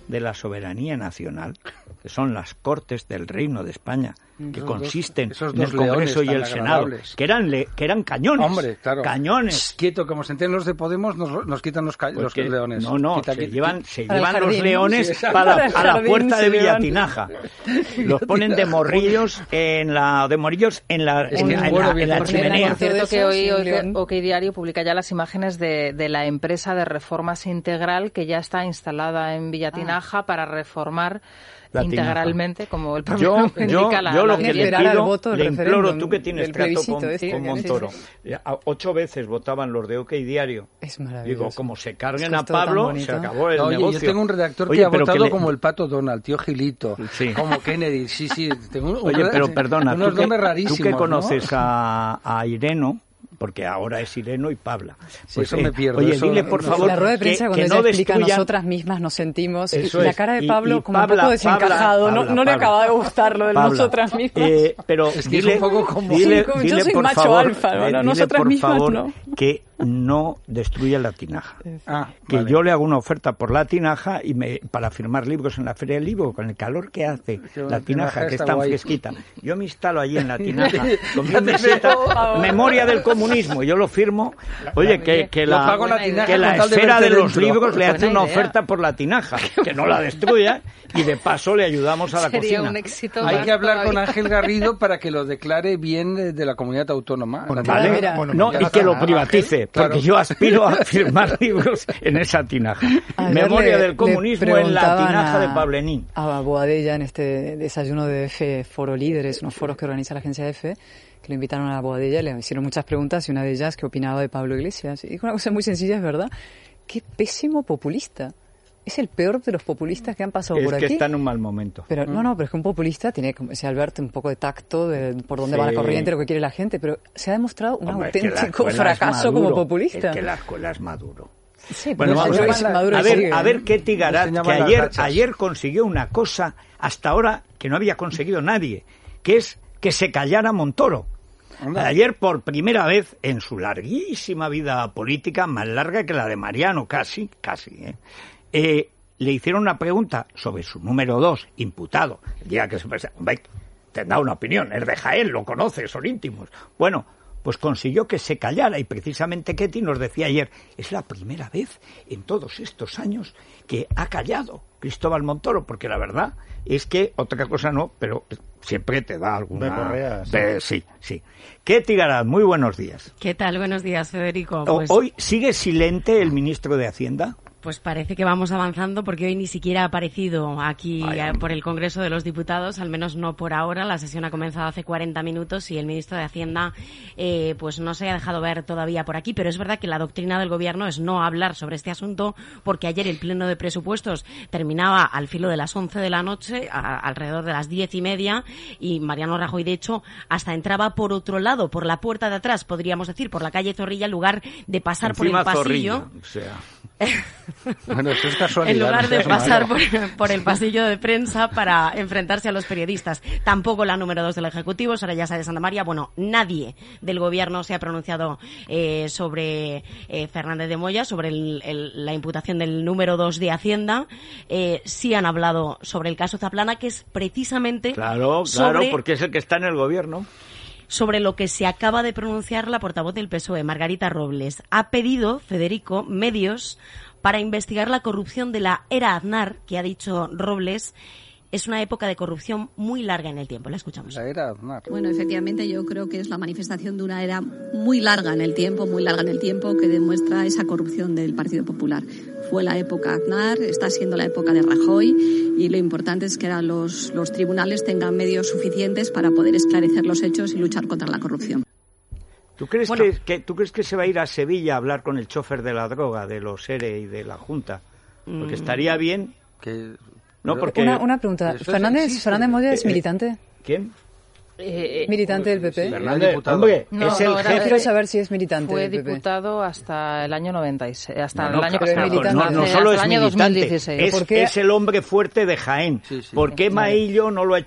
de la soberanía nacional, que son las Cortes del Reino de España, que esos consisten dos, en el Congreso y el Senado, que eran le, que eran cañones. Hombre, claro. Cañones. Quieto, como se entienden los de Podemos, nos, nos quitan los, ca- los leones. No, no, Quita, se quita, llevan, quita. se llevan los leones Sí, para, para a la jardín, puerta de se llevan. Villatinaja. Los ponen de morrillos en la de morrillos en la, Es en, que en es bueno, la, en la por chimenea. Por cierto que hoy OK, OK Diario publica ya las imágenes de, de la empresa de reformas integral que ya está instalada en Villatinaja ah. para reformar la integralmente, tinaja. Como el propio yo, nombre yo, indica. La, yo lo la que le pido, le imploro, tú que tienes trato con, este, con Montoro, sí. ocho veces votaban los de OK Diario. Es maravilloso. Digo, como se carguen a Pablo, se acabó el Oye, negocio. Yo tengo un redactor Oye, que ha votado que le... como el Pato Donald, tío Gilito, sí. como Kennedy, sí, sí. Tengo un, Oye, un, pero perdona, unos tú que, rarísimos, tú que conoces ¿no? a, a Ireno, porque ahora es Ireno y Pabla. Pues, pues eso eh, me pierdo. Oye, eso, dile por favor la rueda de prensa que, cuando que ella no explica destruyan... nosotras mismas nos sentimos eso y la es. cara de Pablo y, y como Pabla, un poco desencajado, Pabla, no, Pabla, no le Pabla. acaba de gustar lo de Pabla. nosotras mismas. Eh, pero es que dile, es un poco como... dile, sí, como dile yo soy por macho favor, alfa, ¿no? eh, dile nosotras por mismas favor no. que no destruya la tinaja. Ah, que vale. yo le hago una oferta por la tinaja y me, para firmar libros en la Feria del Libro, con el calor que hace la tinaja, que es tan guay. fresquita. Yo me instalo allí en la tinaja con mi meseta, Memoria del Comunismo, yo lo firmo. Oye, que, que la, la, que la esfera de, de los libros le hace una oferta por la tinaja, que no la destruya y de paso le ayudamos a la Sería cocina. Un éxito Hay que hablar todavía. con Ángel Garrido para que lo declare bien de, de la comunidad autónoma. Bueno, vale, mira, bueno, no, y que lo privatice, Ángel, porque claro. yo aspiro a firmar libros en esa tinaja. A Memoria le, del Comunismo en la tinaja a, de Pablenín. A Boadella en este desayuno de F, Foro Líderes, unos foros que organiza la agencia F, que lo invitaron a Boadella, le hicieron muchas preguntas y una de ellas, ¿qué opinaba de Pablo Iglesias? Y dijo una cosa muy sencilla, es verdad, qué pésimo populista. Es el peor de los populistas que han pasado es por aquí. Es que está en un mal momento. Pero mm. no, no, pero es que un populista tiene, como decía Alberto, un poco de tacto de por dónde sí. va la corriente, lo que quiere la gente, pero se ha demostrado un Hombre, auténtico es fracaso como populista. Es que la escuela es Maduro. Sí, bueno, vamos a ver, Maduro a, ver sigue, a ver qué Tigarat, que ayer, las ayer consiguió una cosa hasta ahora que no había conseguido nadie, que es que se callara Montoro. Anda. Ayer, por primera vez en su larguísima vida política, más larga que la de Mariano, casi, casi, ¿eh? Eh, le hicieron una pregunta sobre su número dos, imputado. El día que se presenta, tendrá una opinión, es de Jaén, lo conoce, son íntimos. Bueno, pues consiguió que se callara y precisamente Ketty nos decía ayer, es la primera vez en todos estos años que ha callado Cristóbal Montoro, porque la verdad es que, otra cosa no, pero siempre te da alguna... De Correa, sí. De, sí, sí. Ketty Garat, muy buenos días. ¿Qué tal? Buenos días, Federico. Pues... Hoy sigue silente el ministro de Hacienda. Pues parece que vamos avanzando porque hoy ni siquiera ha aparecido aquí Ay, por el Congreso de los Diputados, al menos no por ahora. La sesión ha comenzado hace cuarenta minutos y el ministro de Hacienda eh, pues no se ha dejado ver todavía por aquí, pero es verdad que la doctrina del Gobierno es no hablar sobre este asunto porque ayer el Pleno de Presupuestos terminaba al filo de las once de la noche, a, alrededor de las diez y media, y Mariano Rajoy, de hecho, hasta entraba por otro lado, por la puerta de atrás, podríamos decir, por la calle Zorrilla, en lugar de pasar Encima por el pasillo. Zorrilla, o sea... Bueno, eso es casualidad. En lugar de no pasar por, por el pasillo de prensa para enfrentarse a los periodistas. Tampoco la número dos del Ejecutivo, Soraya Sáenz de Santa María. Bueno, nadie del Gobierno se ha pronunciado eh, sobre eh, Fernández de Moya, sobre el, el, la imputación del número dos de Hacienda. Eh, sí han hablado sobre el caso Zaplana, que es precisamente Claro, sobre... claro, porque es el que está en el Gobierno. Sobre lo que se acaba de pronunciar la portavoz del P S O E, Margarita Robles. Ha pedido, Federico, medios para investigar la corrupción de la era Aznar, que ha dicho Robles, es una época de corrupción muy larga en el tiempo. La escuchamos. La era Aznar. Bueno, efectivamente, yo creo que es la manifestación de una era muy larga en el tiempo, muy larga en el tiempo, que demuestra esa corrupción del Partido Popular. Fue la época Aznar, está siendo la época de Rajoy, y lo importante es que ahora los, los tribunales tengan medios suficientes para poder esclarecer los hechos y luchar contra la corrupción. ¿Tú crees, bueno, que, que, ¿Tú crees que se va a ir a Sevilla a hablar con el chofer de la droga, de los E R E y de la Junta? Porque estaría bien... Que... No, porque... Una, una pregunta. ¿Fernández, ¿Fernández Moya es militante? ¿Quién? Eh, militante del P P. Fernández, hombre, no, es el no, jefe. Quiero saber si es militante Fue del P P. diputado hasta el año noventa y seis, hasta no, no, el año claro, pasado. No, no solo es año militante, dos mil dieciséis. es, ¿Por qué? es el hombre fuerte de Jaén. Sí, sí. ¿Por qué Maillo no lo ha echado?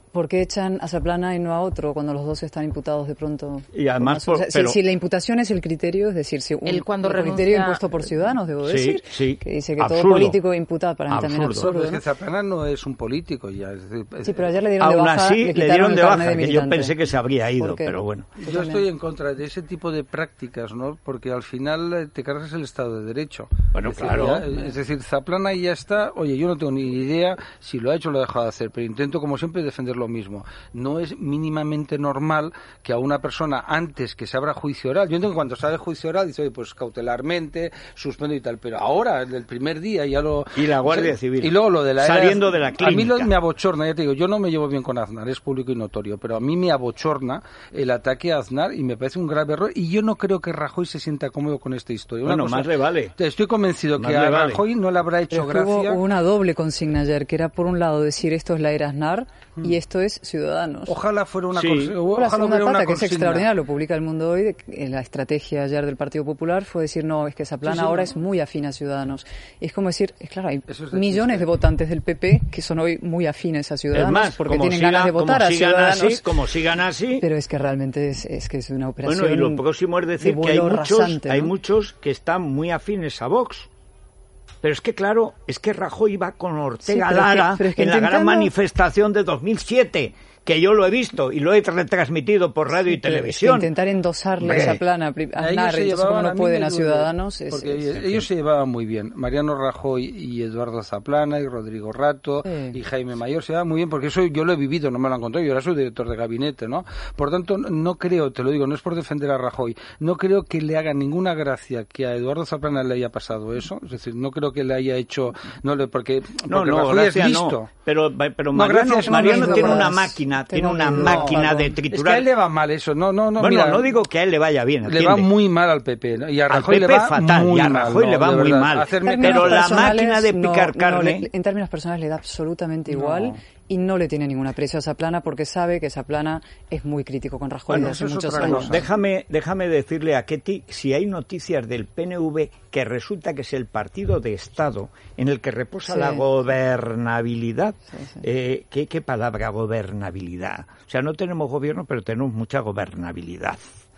¿Por qué echan a Zaplana y no a otro cuando los dos están imputados de pronto? Y además, por, o sea, pero, si, si la imputación es el criterio, es decir, si un el cuando el renuncia... criterio impuesto por Ciudadanos, debo sí, decir, sí, que dice que absurdo. todo político imputado, para mí absurdo. también absurdo. Es que Zaplana no es un político ya. Es decir, sí, pero ayer le dieron aún de baja, así, le, le dieron de baja, de que yo pensé que se habría ido, porque, pero bueno. Yo también. Estoy en contra de ese tipo de prácticas, ¿no? Porque al final te cargas el Estado de Derecho. Bueno, es decir, claro. Ya, es decir, Zaplana ya está, oye, yo no tengo ni idea si lo ha hecho o lo ha dejado de hacer, pero intento, como siempre, defender lo mismo. No es mínimamente normal que a una persona, antes que se abra juicio oral, yo entiendo que cuando se abre juicio oral, dice, oye, pues cautelarmente, suspendo y tal, pero ahora, el primer día, ya lo... Y la Guardia o sea, Civil. Y luego lo de la... Saliendo era, de la clínica. A mí lo, me abochorna, ya te digo, yo no me llevo bien con Aznar, es público y notorio, pero a mí me abochorna el ataque a Aznar y me parece un grave error, y yo no creo que Rajoy se sienta cómodo con esta historia. Una bueno, cosa, más le vale. Estoy convencido más que a vale. Rajoy no le habrá hecho pero gracia... Hubo, hubo una doble consigna ayer, que era por un lado decir esto es la era Aznar mm. y esto es Ciudadanos. Ojalá fuera una sí. cosa. Ojalá la segunda pata, que es extraordinaria, lo publica El Mundo hoy, de que la estrategia ayer del Partido Popular fue decir, no, es que Zaplana sí, sí, ahora no. es muy afín a Ciudadanos. Es como decir, es claro, hay es millones triste. de votantes del P P que son hoy muy afines a Ciudadanos más, porque tienen siga, ganas de votar a Ciudadanos. Así, como sigan así. Pero es que realmente es, es que es una operación. Bueno, y lo próximo es decir de que hay muchos, rasante, ¿no? hay muchos que están muy afines a Vox. Pero es que, claro, es que Rajoy iba con Ortega sí, Lara es que, pero es que en intentando... la gran manifestación de dos mil siete, que yo lo he visto y lo he retransmitido por radio sí, y televisión. Es que intentar endosarle esa plana a Aznar, entonces como no pueden a Ciudadanos... Es, porque es, ellos se llevaban muy bien. Mariano Rajoy y Eduardo Zaplana y Rodrigo Rato sí. y Jaime Mayor se llevaban muy bien, porque eso yo lo he vivido, no me lo han contado, yo ahora soy director de gabinete, ¿no? Por tanto, no creo, te lo digo, no es por defender a Rajoy, no creo que le haga ninguna gracia que a Eduardo Zaplana le haya pasado eso, es decir, no creo que le haya hecho... no le porque, porque No, no, Rajoy gracia, es listo. No, pero, pero no, Mariano, gracias, Mariano no, tiene no, una no, máquina, tiene no, una no, máquina no, de es triturar. que a él le va mal eso, no, no, no. Bueno, mira, no digo que a él le vaya bien, le va muy mal al P P, ¿no? Y a Rajoy al P P le va fatal, muy y a Rajoy mal, le va no, muy verdad, mal. Hacerme... Pero la máquina de picar no, carne... No, le, en términos personales le da absolutamente no. igual y no le tiene ninguna aprecio a Zaplana porque sabe que Zaplana es muy crítico con Rajoy bueno, desde hace muchos bueno, años. Déjame, déjame decirle a Ketty si hay noticias del P N V que resulta que es el partido de Estado en el que reposa sí. la gobernabilidad. Sí, sí. Eh, ¿qué, ¿Qué palabra gobernabilidad? O sea, no tenemos gobierno, pero tenemos mucha gobernabilidad,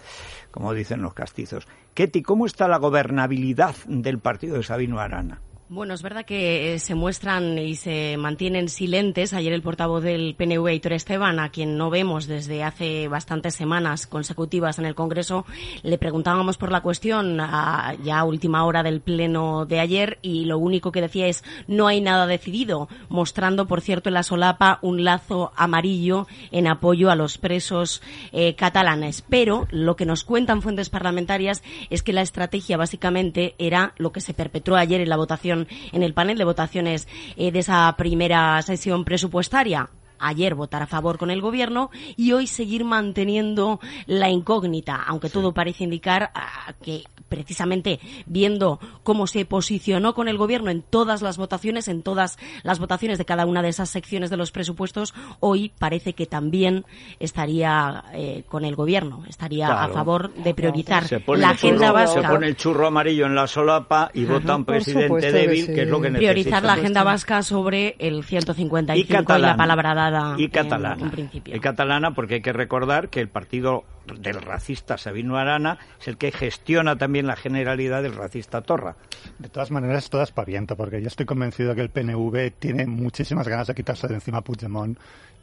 como dicen los castizos. Ketty, ¿cómo está la gobernabilidad del partido de Sabino Arana? Bueno, es verdad que se muestran y se mantienen silentes. Ayer el portavoz del P N V, Aitor Esteban, a quien no vemos desde hace bastantes semanas consecutivas en el Congreso, le preguntábamos por la cuestión a, ya a última hora del pleno de ayer y lo único que decía es no hay nada decidido, mostrando, por cierto, en la solapa un lazo amarillo en apoyo a los presos eh, catalanes. Pero lo que nos cuentan fuentes parlamentarias es que la estrategia básicamente era lo que se perpetró ayer en la votación en el panel de votaciones eh, de esa primera sesión presupuestaria. Ayer votar a favor con el gobierno y hoy seguir manteniendo la incógnita, aunque sí. todo parece indicar uh, que precisamente viendo cómo se posicionó con el gobierno en todas las votaciones, en todas las votaciones de cada una de esas secciones de los presupuestos, hoy parece que también estaría eh, con el gobierno, estaría claro. a favor de priorizar la agenda churro, vasca. Se pone el churro amarillo en la solapa y Ajá. vota un presidente débil, que, sí. que es lo que necesita. Priorizar la agenda vasca sobre el ciento cincuenta y cinco y, y la palabra dada y catalana, en, en principio. Y catalana, porque hay que recordar que el partido del racista Sabino Arana es el que gestiona también la generalidad del racista Torra. De todas maneras, todo aspaviento, porque yo estoy convencido que el P N V tiene muchísimas ganas de quitarse de encima a Puigdemont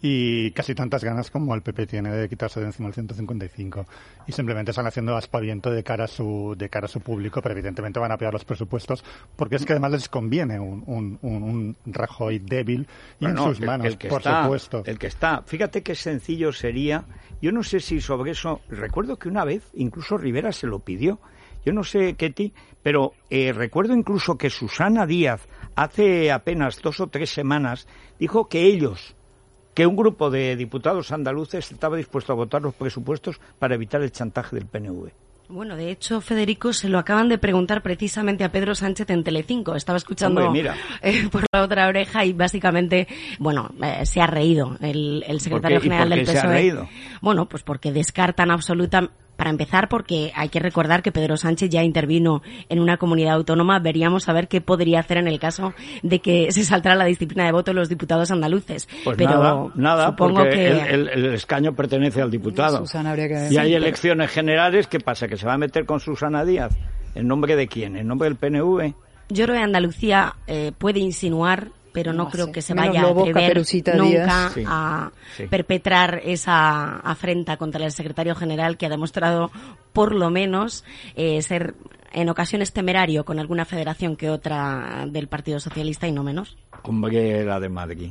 y casi tantas ganas como el P P tiene de quitarse de encima el ciento cincuenta y cinco. Y simplemente están haciendo aspaviento de cara a su de cara a su público, pero evidentemente van a apoyar los presupuestos, porque es que además les conviene un, un, un, un Rajoy débil y bueno, en sus manos, el, el que por está, supuesto. El que está. Fíjate qué sencillo sería. Yo no sé si sobre eso... Recuerdo que una vez incluso Rivera se lo pidió. Yo no sé, Ketty, pero eh, recuerdo incluso que Susana Díaz hace apenas dos o tres semanas dijo que ellos, que un grupo de diputados andaluces estaba dispuesto a votar los presupuestos para evitar el chantaje del P N V. Bueno, de hecho, Federico, se lo acaban de preguntar precisamente a Pedro Sánchez en Telecinco. Estaba escuchando Hombre, mira. Eh, por la otra oreja y básicamente, bueno, eh, se ha reído el, el secretario ¿Por qué? general ¿Y por qué del P S O E. se ha reído? Bueno, pues porque descartan absolutamente... Para empezar, porque hay que recordar que Pedro Sánchez ya intervino en una comunidad autónoma, veríamos a ver qué podría hacer en el caso de que se saltara la disciplina de voto los diputados andaluces. Pues Pero nada, nada supongo porque que... el, el, el escaño pertenece al diputado. Susana habría que... Y hay sí, elecciones generales, ¿qué pasa? ¿Que se va a meter con Susana Díaz? ¿En nombre de quién? ¿En nombre del P N V? Yo creo que Andalucía eh, puede insinuar, pero no, no creo sé. que se Menos vaya Lobos, a atrever nunca sí, a sí. perpetrar esa afrenta contra el secretario general, que ha demostrado, por lo menos, eh, ser en ocasiones temerario con alguna federación que otra del Partido Socialista y no menos. Hombre, la de Madrid.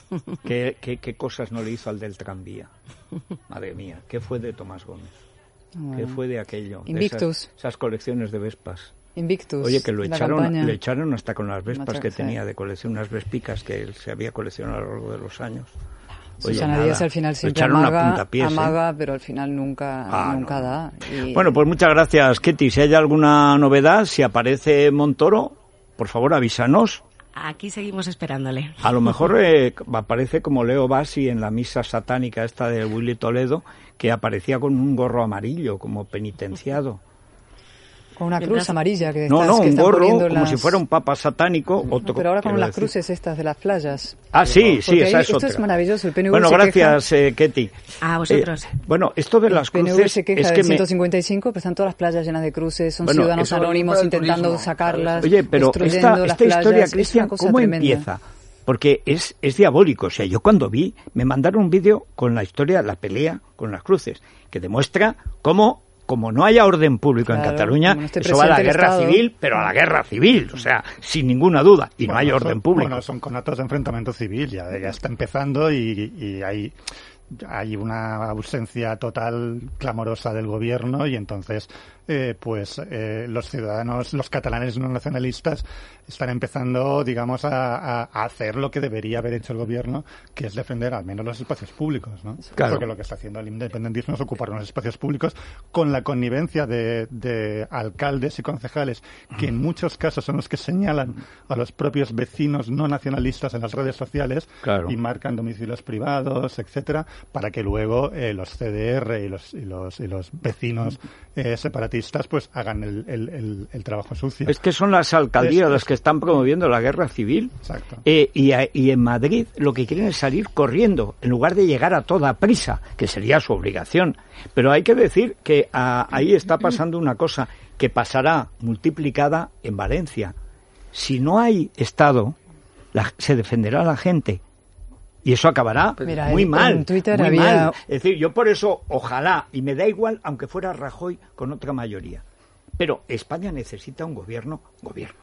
¿Qué, qué, qué cosas no le hizo al del tranvía? Madre mía, ¿qué fue de Tomás Gómez? Bueno. ¿Qué fue de aquello? Invictus. De esas, esas colecciones de Vespas. Invictus. Oye, que lo echaron, le echaron hasta con las Vespas que tenía de colección, unas Vespicas que él se había coleccionado a lo largo de los años. Oye, Susana Díaz al final siempre amaga, amaga ¿eh? pero al final nunca, ah, nunca no. da. Y... Bueno, pues muchas gracias, Ketty. Si hay alguna novedad, si aparece Montoro, por favor avísanos. Aquí seguimos esperándole. A lo mejor eh, aparece como Leo Bassi en la misa satánica esta de Willy Toledo, que aparecía con un gorro amarillo, como penitenciado. Con una cruz amarilla que No, estás, no, que un gorro como las... si fuera un papa satánico. No, otro, pero ahora con las decir. cruces estas de las playas. Ah, sí, sí, Porque esa ahí, es esto otra. es maravilloso. El P N V bueno, se gracias, queja... eh, Ketty. A vosotros. Eh, bueno, esto de las cruces... El P N V se queja es del que ciento me... cincuenta y cinco, pero están todas las playas llenas de cruces, son bueno, ciudadanos anónimos intentando turismo, sacarlas, Oye, pero esta, esta playas, historia, Cristian, ¿cómo tremenda. empieza? Porque es, es diabólico. O sea, yo cuando vi, me mandaron un vídeo con la historia, la pelea con las cruces, que demuestra cómo, como no haya orden público claro, en Cataluña, no eso va a la guerra Estado. civil, pero a la guerra civil, o sea, sin ninguna duda, y bueno, no hay orden son, público. Bueno, son conatos de enfrentamiento civil, ya, ya está empezando y, y hay... hay una ausencia total clamorosa del gobierno y entonces eh, pues eh, los ciudadanos, los catalanes no nacionalistas están empezando, digamos, a, a, a hacer lo que debería haber hecho el gobierno, que es defender al menos los espacios públicos, ¿no? Claro. Porque lo que está haciendo el independentismo es ocupar unos espacios públicos con la connivencia de, de alcaldes y concejales que en muchos casos son los que señalan a los propios vecinos no nacionalistas en las redes sociales claro. y marcan domicilios privados, etcétera, para que luego eh, los C D R y los, y los, y los vecinos eh, separatistas pues hagan el, el, el, el trabajo sucio. Es que son las alcaldías es, las que están promoviendo la guerra civil. Exacto. Eh, y, a, y en Madrid lo que quieren es salir corriendo, en lugar de llegar a toda prisa, que sería su obligación. Pero hay que decir que a, ahí está pasando una cosa que pasará multiplicada en Valencia. Si no hay Estado, la, se defenderá la gente. Y eso acabará Mira, muy mal, en Twitter muy había... mal. Es decir, yo por eso, ojalá, y me da igual, aunque fuera Rajoy con otra mayoría. Pero España necesita un gobierno, gobierno.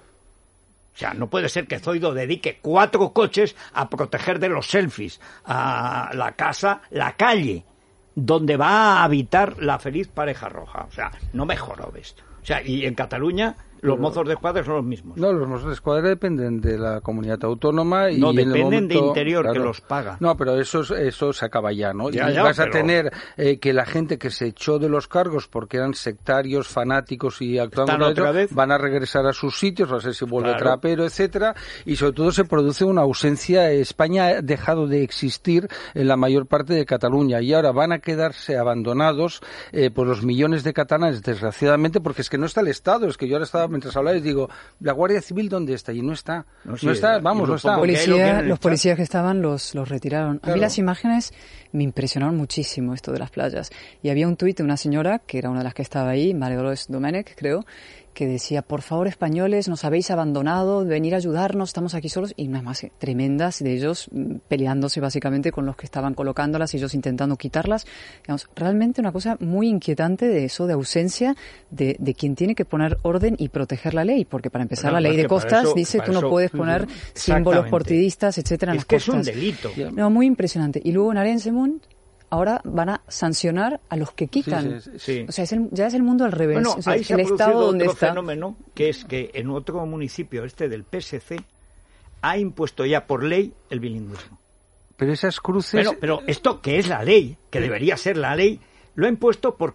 O sea, no puede ser que Zoido dedique cuatro coches a proteger de los selfies, a la casa, la calle, donde va a habitar la feliz pareja roja. O sea, no me jorobes. O sea, y en Cataluña... Los Pero, mozos de escuadra son los mismos. No, los mozos de escuadra dependen de la comunidad autónoma y no en dependen el momento, de Interior, claro, que los paga. No, pero eso eso se acaba ya, ¿no? Ya, y ya, vas pero... a tener eh, que la gente que se echó de los cargos porque eran sectarios, fanáticos y actuaban con otra vez? van a regresar a sus sitios, no sé si vuelve claro. trapero, etcétera, y sobre todo se produce una ausencia. España ha dejado de existir en la mayor parte de Cataluña y ahora van a quedarse abandonados eh, por los millones de catalanes, desgraciadamente, porque es que no está el Estado. Es que yo ahora estaba, mientras hablaba, y digo, ¿la Guardia Civil dónde está? Y no está. No, sí, no está, vamos, no está. Policía, los policías que estaban los, los retiraron. Claro. A mí las imágenes me impresionaron muchísimo, esto de las playas. Y había un tuit de una señora, que era una de las que estaba ahí, María Dolores Domènech, creo, que decía, por favor, españoles, nos habéis abandonado, venir a ayudarnos, estamos aquí solos. Y unas más tremendas de ellos peleándose básicamente con los que estaban colocándolas y ellos intentando quitarlas. Digamos, realmente una cosa muy inquietante de eso, de ausencia de, de quien tiene que poner orden y proteger la ley. Porque para empezar, bueno, la ley de costas eso, dice tú no eso, puedes poner símbolos partidistas, etcétera, en es las que costas. Es un delito. No, muy impresionante. Y luego en Arenys-de-Munt ahora van a sancionar a los que quitan. Sí, sí, sí. O sea, es el, ya es el mundo al revés. Bueno, o sea, ahí es se el ha Estado donde otro está. fenómeno, que es que en otro municipio, este del P S C, ha impuesto ya por ley el bilingüismo. Pero esas cruces... Pero, pero esto que es la ley, que debería ser la ley, lo ha impuesto, ¿por qué?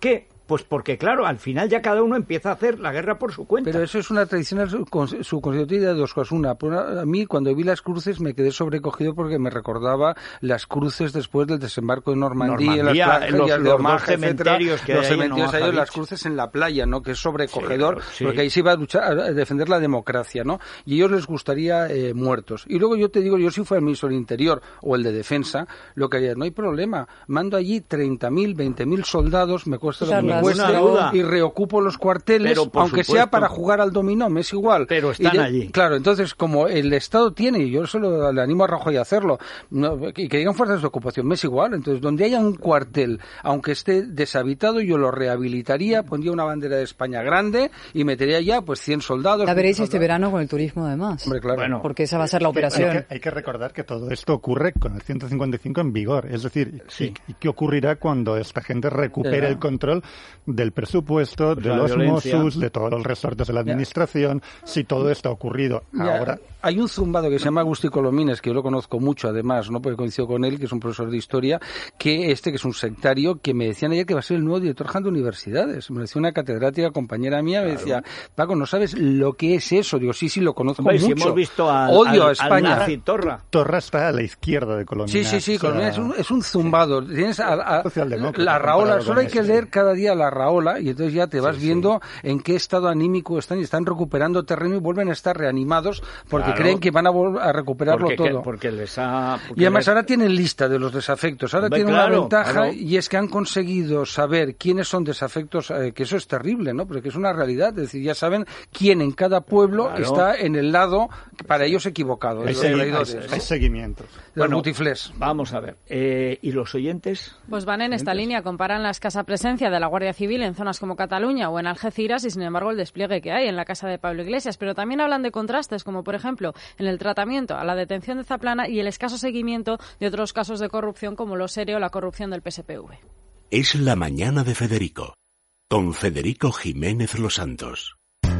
Pues porque, claro, al final ya cada uno empieza a hacer la guerra por su cuenta. Pero eso es una tradicional subconstituida de dos cosas. Una, a mí cuando vi las cruces me quedé sobrecogido porque me recordaba las cruces después del desembarco de Normandía, Normandía las los, los, los Maja, cementerios etcétera, que los hay cementerios en ahí, las cruces en la playa, ¿no? Que es sobrecogedor, sí, sí. porque ahí se iba a luchar, a defender la democracia, ¿no? Y a ellos les gustaría eh, muertos. Y luego yo te digo, yo si fuera el ministro del Interior o el de Defensa, lo que haría, no hay problema, mando allí treinta mil, veinte mil soldados, me cuesta lo que me cuesta, y reocupo los cuarteles, aunque supuesto. sea para jugar al dominó, me es igual. Pero están de, allí. Claro, entonces, como el Estado tiene, y yo solo le animo a Rajoy a hacerlo, no, y que digan fuerzas de ocupación, me es igual. Entonces, donde haya un cuartel, aunque esté deshabitado, yo lo rehabilitaría, pondría una bandera de España grande y metería ya pues cien soldados. La veréis este verano con el turismo, además. Hombre, claro. Bueno, porque esa va a ser la operación. Hay que, hay que recordar que todo esto ocurre con el ciento cincuenta y cinco en vigor. Es decir, sí. ¿y, ¿y qué ocurrirá cuando esta gente recupere el control del presupuesto, pues de los Mossos, de todos los resortes de la administración, ya. si todo esto ha ocurrido ya. ahora? Hay un zumbado que se llama Agustí Colomines, que yo lo conozco mucho, además, no porque coincido con él, que es un profesor de historia, que este, que es un sectario, que me decían ayer que va a ser el nuevo director general de universidades. Me decía una catedrática, compañera mía, claro. me decía, Paco, ¿no sabes lo que es eso? Digo, sí, sí, lo conozco Hombre, mucho. Si hemos visto al, Odio al, a España. Al nazi Torra. Torra está a la izquierda de Colomines. Sí, sí, sí, o sea, Colomines es un, es un zumbado. Sí. Tienes a, a, Socialdemócrata, la Raola, solo hay que este. leer cada día la Raola y entonces ya te vas sí, viendo sí. en qué estado anímico están y están recuperando terreno y vuelven a estar reanimados porque claro. creen que van a, a recuperarlo porque, todo. Que, porque les ha, porque y además les... ahora tienen lista de los desafectos. Ahora Hombre, tienen claro, una ventaja claro. y es que han conseguido saber quiénes son desafectos, eh, que eso es terrible, ¿no? Porque es una realidad. Es decir, ya saben quién en cada pueblo claro. está en el lado para ellos equivocado. Hay, los segui traidores, hay, ¿no? hay seguimientos. Bueno, multifles. Vamos a ver. Eh, ¿Y los oyentes? Pues van en esta línea, comparan la escasa presencia de la Guardia Civil en zonas como Cataluña o en Algeciras y, sin embargo, el despliegue que hay en la casa de Pablo Iglesias. Pero también hablan de contrastes, como, por ejemplo, en el tratamiento a la detención de Zaplana y el escaso seguimiento de otros casos de corrupción, como lo serio la corrupción del P S P V. Es la mañana de Federico, con Federico Jiménez Los Santos.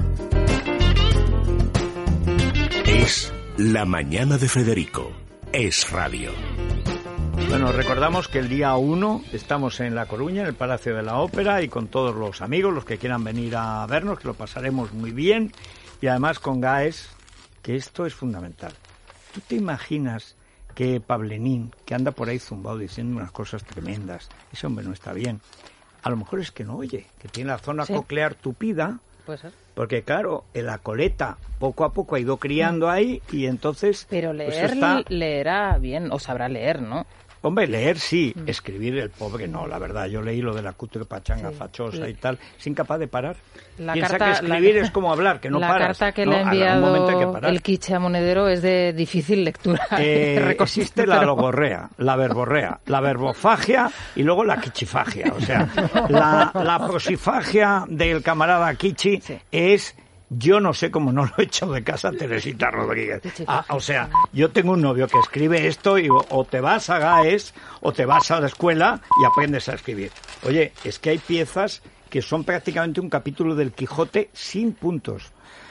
Es la mañana de Federico. Es radio. Bueno, recordamos que el día uno estamos en La Coruña, en el Palacio de la Ópera, y con todos los amigos, los que quieran venir a vernos, que lo pasaremos muy bien, y además con Gaes, que esto es fundamental. ¿Tú te imaginas que Pablenín, que anda por ahí zumbado diciendo unas cosas tremendas, ese hombre no está bien? A lo mejor es que no oye, que tiene la zona ¿Sí? coclear tupida, puede ser. Porque claro, la coleta poco a poco ha ido criando ahí y entonces... Pero leer pues está... leerá bien, o sabrá leer, ¿no? Hombre, leer sí, mm. escribir el pobre no, la verdad. Yo leí lo de la cutre pachanga sí. fachosa y tal, es incapaz de parar. La Piensa carta, que escribir la, es como hablar, que no la paras. La carta que no, le ha enviado que el quiche a Monedero es de difícil lectura. Eh, existe la logorrea, la verborrea, la verbofagia y luego la quichifagia. O sea, la, la prosifagia del camarada Kichi sí. es... Yo no sé cómo no lo he hecho de casa Teresita Rodríguez. Ah, o sea, yo tengo un novio que escribe esto y o, o te vas a Gaes o te vas a la escuela y aprendes a escribir. Oye, es que hay piezas que son prácticamente un capítulo del Quijote sin puntos.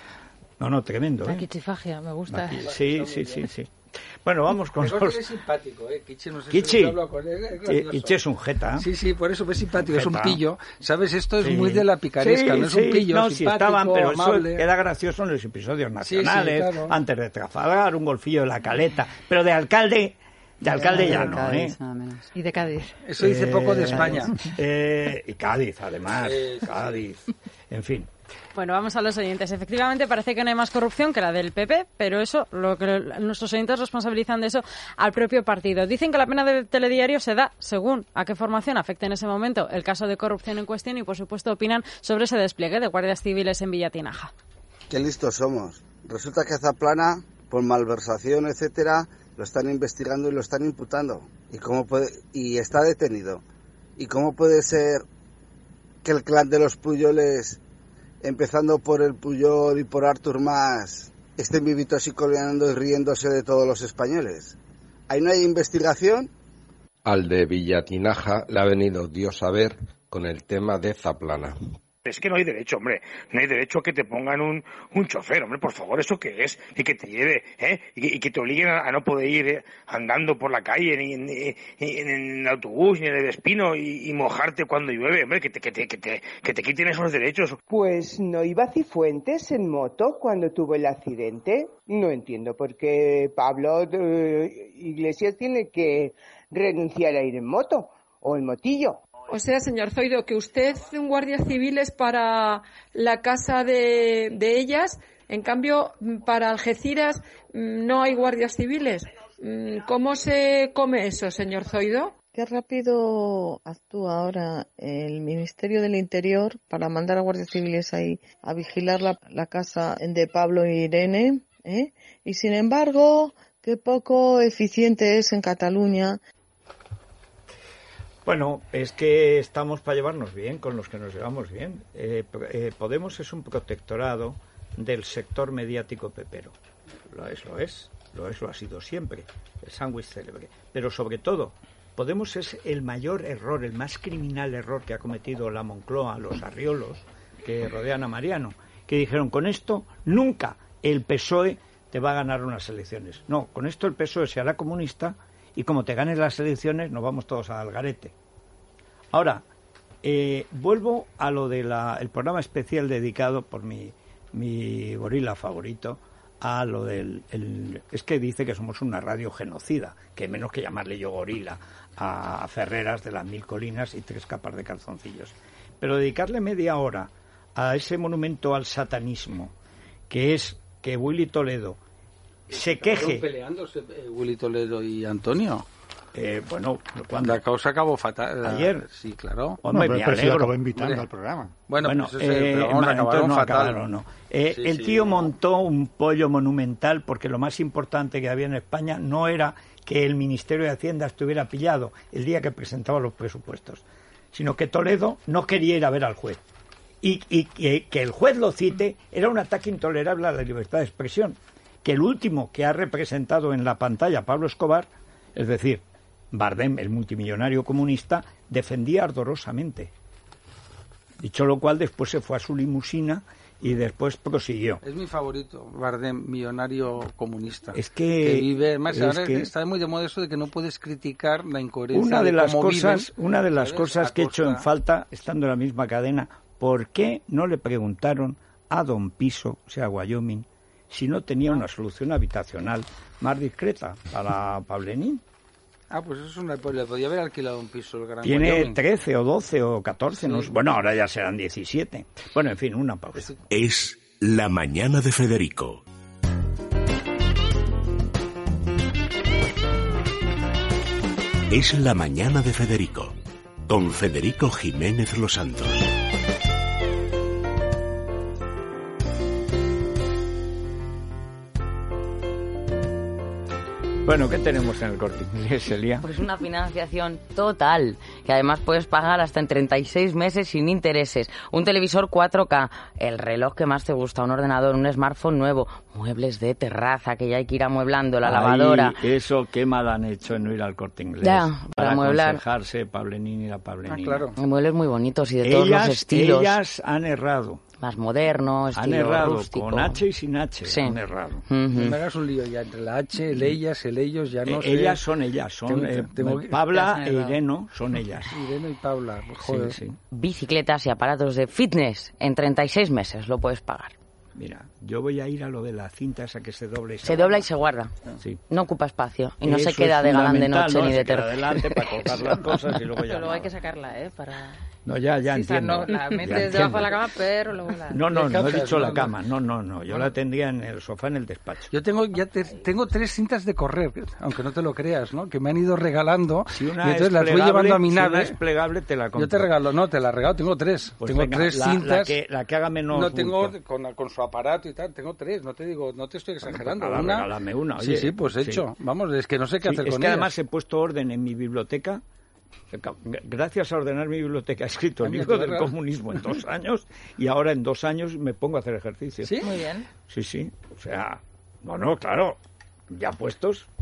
No, no, tremendo, ¿eh? La quichifagia, me gusta. Aquí, sí, sí, sí, sí. Bueno, vamos con los... los... es simpático, ¿eh? Kichi, no sé Kichi. Si hablo con él, es Kichi es un jeta. ¿eh? Sí, sí, por eso es simpático, jeta. Es un pillo. ¿Sabes? Esto es sí. muy de la picaresca, sí, no es sí. un pillo, no, simpático, sí estaban, pero amable. Eso era gracioso en los episodios nacionales, sí, sí, claro. antes de Trafalgar, un golfillo de la Caleta, pero de alcalde... De alcalde ya no, Cádiz, ¿eh? Y de Cádiz. Eso dice eh, poco de España. Eh, y Cádiz, además. Eh, Cádiz. En fin. Bueno, vamos a los oyentes. Efectivamente, parece que no hay más corrupción que la del P P, pero eso, lo que nuestros oyentes responsabilizan de eso al propio partido. Dicen que la pena de telediario se da según a qué formación afecte en ese momento el caso de corrupción en cuestión y, por supuesto, opinan sobre ese despliegue de guardias civiles en Villatinaja. Qué listos somos. Resulta que Zaplana, por malversación, etcétera, lo están investigando y lo están imputando. ¿Y cómo puede y está detenido? ¿Y cómo puede ser que el clan de los Puyoles, empezando por el Puyol y por Artur Mas, estén vivitos y coleando y riéndose de todos los españoles? ¿Ahí no hay investigación? Al de Villatinaja le ha venido Dios a ver con el tema de Zaplana. Es que no hay derecho, hombre, no hay derecho a que te pongan un, un chofer, hombre, por favor, ¿eso qué es? Y que te lleve, ¿eh? Y que, y que te obliguen a, a no poder ir eh, andando por la calle, ni en, ni, ni en el autobús, ni en el espino, y, y mojarte cuando llueve, hombre, que te, que, te, que, te, que te quiten esos derechos. Pues no iba Cifuentes en moto cuando tuvo el accidente. No entiendo por qué Pablo eh, Iglesias tiene que renunciar a ir en moto o en motillo. O sea, señor Zoido, que usted un guardia civil es para la casa de, de ellas, en cambio, para Algeciras no hay guardias civiles. ¿Cómo se come eso, señor Zoido? Qué rápido actúa ahora el Ministerio del Interior para mandar a guardias civiles ahí a vigilar la, la casa de Pablo e Irene, ¿eh? Y sin embargo, qué poco eficiente es en Cataluña. Bueno, es que estamos para llevarnos bien con los que nos llevamos bien. Eh, eh, Podemos es un protectorado del sector mediático pepero. Lo es, lo es, lo es, lo ha sido siempre, el sándwich célebre. Pero sobre todo, Podemos es el mayor error, el más criminal error que ha cometido la Moncloa, los arriolos que rodean a Mariano, que dijeron, con esto nunca el P S O E te va a ganar unas elecciones. No, con esto el P S O E se hará comunista y como te ganes las elecciones nos vamos todos al garete. Ahora, eh, vuelvo a lo del programa especial dedicado por mi, mi gorila favorito, a lo del... El, es que dice que somos una radio genocida, que menos que llamarle yo gorila a Ferreras de las Mil Colinas y tres capas de calzoncillos. Pero dedicarle media hora a ese monumento al satanismo, que es que Willy Toledo se queje... ¿Están peleándose eh, Willy Toledo y Antonio? Eh, bueno, cuando la causa acabó fatal. Ayer. Sí, claro. Hombre, no, pero, pero se lo acabó invitando al programa. Bueno, bueno pues ese, eh, pero vamos, acabaron no fatal. Acabaron, no. Eh, sí, el sí, tío sí. montó un pollo monumental porque lo más importante que había en España no era que el Ministerio de Hacienda estuviera pillado el día que presentaba los presupuestos, sino que Toledo no quería ir a ver al juez. Y, y que, que el juez lo cite era un ataque intolerable a la libertad de expresión. Que el último que ha representado en la pantalla Pablo Escobar, es decir, Bardem, el multimillonario comunista, defendía ardorosamente. Dicho lo cual, después se fue a su limusina y después prosiguió. Es mi favorito, Bardem, millonario comunista. Es que, que vive, más es ahora que está muy de moda eso de que no puedes criticar la incoherencia una de, de las cómo cosas, viven, una de las ¿sabes? cosas que he hecho en costa... falta, estando en la misma cadena, ¿por qué no le preguntaron a Don Piso, o sea, Wyoming, si no tenía una solución habitacional más discreta para Pablenín? Ah, pues eso es una... Le podía haber alquilado un piso el Gran Tiene Wyoming. trece o doce o catorce, Sí. no, bueno, ahora ya serán diecisiete. Bueno, en fin, una pausa. Es La Mañana de Federico. Es La Mañana de Federico, con Federico Jiménez Los Santos. Bueno, ¿qué tenemos en el Corte Inglés, Elia? Pues una financiación total, que además puedes pagar hasta en treinta y seis meses sin intereses. Un televisor cuatro K, el reloj que más te gusta, un ordenador, un smartphone nuevo, muebles de terraza que ya hay que ir amueblando, la Ay, lavadora. Eso, qué mal han hecho en no ir al Corte Inglés. Ya, para, para amueblar. aconsejarse Pablenín y la Pablenina. Ah, claro. Muebles muy bonitos y de todos ellas, los estilos. Ellas han errado. Más moderno, estilo Han errado, rústico. con H y sin H, Sí. han errado. Uh-huh. No me hagas un lío ya entre la H, el ellas, el ellos, ya no Eh, sé. ellas son ellas, son Tengo- eh, tengo que- Pabla te e has Irene son ellas. Irene y Paula, joder. Sí, sí. Bicicletas y aparatos de fitness en treinta y seis meses lo puedes pagar. Mira, yo voy a ir a lo de la cinta esa que se dobla y se Se dobla y se guarda. Sí. No ocupa espacio y no Eso se queda es de galán de fundamental, noche ¿no? ni Se de queda tercer. adelante para colgar las cosas y luego ya Pero luego nada. hay que sacarla, ¿eh? Para... No, ya, ya Sí, o sea, entiendo. no, la Ya metes debajo entiendo. de la cama, pero luego la... No, no, no he Descansas, dicho la no, cama, no, no, no, yo la tendría en el sofá en el despacho. Yo tengo ya te- tengo tres cintas de correr, aunque no te lo creas, ¿no? Que me han ido regalando Si y una entonces es las voy plegable, llevando a mi si nave. una es plegable te la compro. Yo te regalo, no, te la regalo, tengo tres. Pues tengo venga, tres la- cintas. La que, la que haga menos no tengo bulto. con, con su aparato y tal, tengo tres, no te digo, no te estoy exagerando. Ahora una, regálame una, sí, oye. sí, pues Sí. hecho. Vamos, es que no sé qué Sí, hacer es con que ellas. además he puesto orden en mi biblioteca. Gracias a ordenar mi biblioteca he escrito el Cambia, libro qué del raro. comunismo en dos años y ahora en dos años me pongo a hacer ejercicio. ¿Sí? Muy bien. Sí, sí. O sea, no, no, claro. Ya puestos.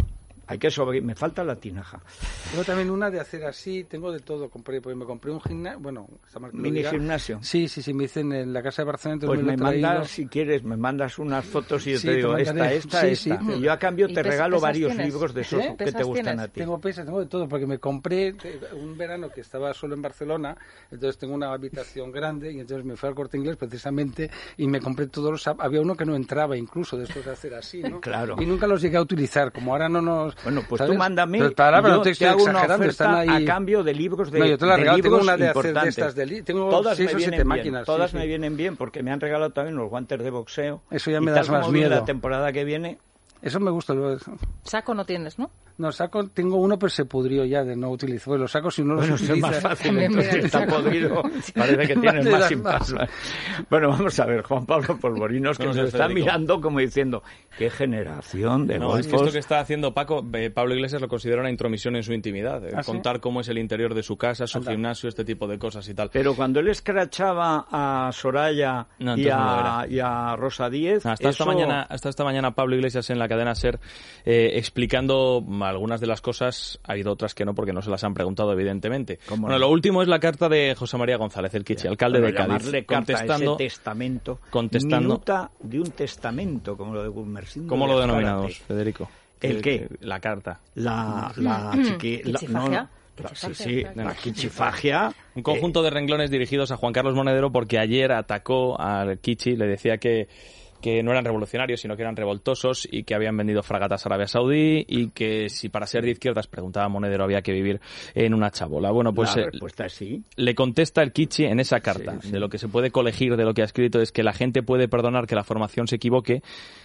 Hay que sobre... Me falta la tinaja. Tengo también una de hacer así, tengo de todo. Compré, pues me compré un gimnasio, bueno, esta marca mini gimnasio. Sí, sí, sí, me dicen en la casa de Barcelona. Pues me, me mandas, si quieres, me mandas unas fotos y yo sí, te digo, te esta, esta, sí, esta. Sí, y yo a cambio te regalo varios tienes? libros de esos ¿Eh? que te gustan tienes? a ti. Tengo pesas, tengo de todo, porque me compré un verano que estaba solo en Barcelona, entonces tengo una habitación grande y entonces me fui al Corte Inglés precisamente y me compré todos los... Había uno que no entraba incluso después de hacer así, ¿no? Claro. Y nunca los llegué a utilizar, como ahora no nos... Bueno, pues ¿sabes? tú mándame, pero para, pero yo no te, te hago una oferta están ahí... a cambio de libros de, no, yo te la de regalo, libros tengo una de hacer importantes. de estas de li... tengo todas seis me o vienen siete bien, máquinas. todas sí, me sí. vienen bien porque me han regalado también los guantes de boxeo. Eso ya me y das tal más como viene miedo. La temporada que viene... Eso me gusta. Saco no tienes, ¿no? No, saco, tengo uno, pero se pudrió ya de no utilizar. Pues lo saco si no lo bueno, utiliza. Es más fácil, entonces está podrido. Parece que tienes más sin pasar. Bueno, vamos a ver, Juan Pablo Polvorinos, que no, nos está Federico. mirando como diciendo, qué generación de no, golfos. Es que esto que está haciendo Paco, eh, Pablo Iglesias lo considera una intromisión en su intimidad. Eh, ¿Ah, contar sí? cómo es el interior de su casa, su Anda. gimnasio, este tipo de cosas y tal. Pero cuando él escrachaba a Soraya no, y, a, no y a Rosa Díez... Hasta, eso... esta mañana, hasta esta mañana Pablo Iglesias en la cadena SER eh, explicando algunas de las cosas, ha habido otras que no porque no se las han preguntado evidentemente. Bueno, no? lo último es la carta de José María González, el Kichi, alcalde bueno, de Cádiz, contestando ese testamento, contestando, minuta de un testamento, como lo de Gumersindo. ¿Cómo lo denominamos, Federico? ¿El qué? La carta. La, la chiqui... La, no, no, la, sí, sí, la quichifagia. Un conjunto eh, de renglones dirigidos a Juan Carlos Monedero porque ayer atacó al Kichi, le decía que que no eran revolucionarios, sino que eran revoltosos y que habían vendido fragatas a Arabia Saudí y que si para ser de izquierdas, preguntaba Monedero, había que vivir en una chabola. Bueno, pues la respuesta es sí. Le contesta el Kichi en esa carta. Sí, sí. De lo que se puede colegir de lo que ha escrito es que la gente puede perdonar que la formación se equivoque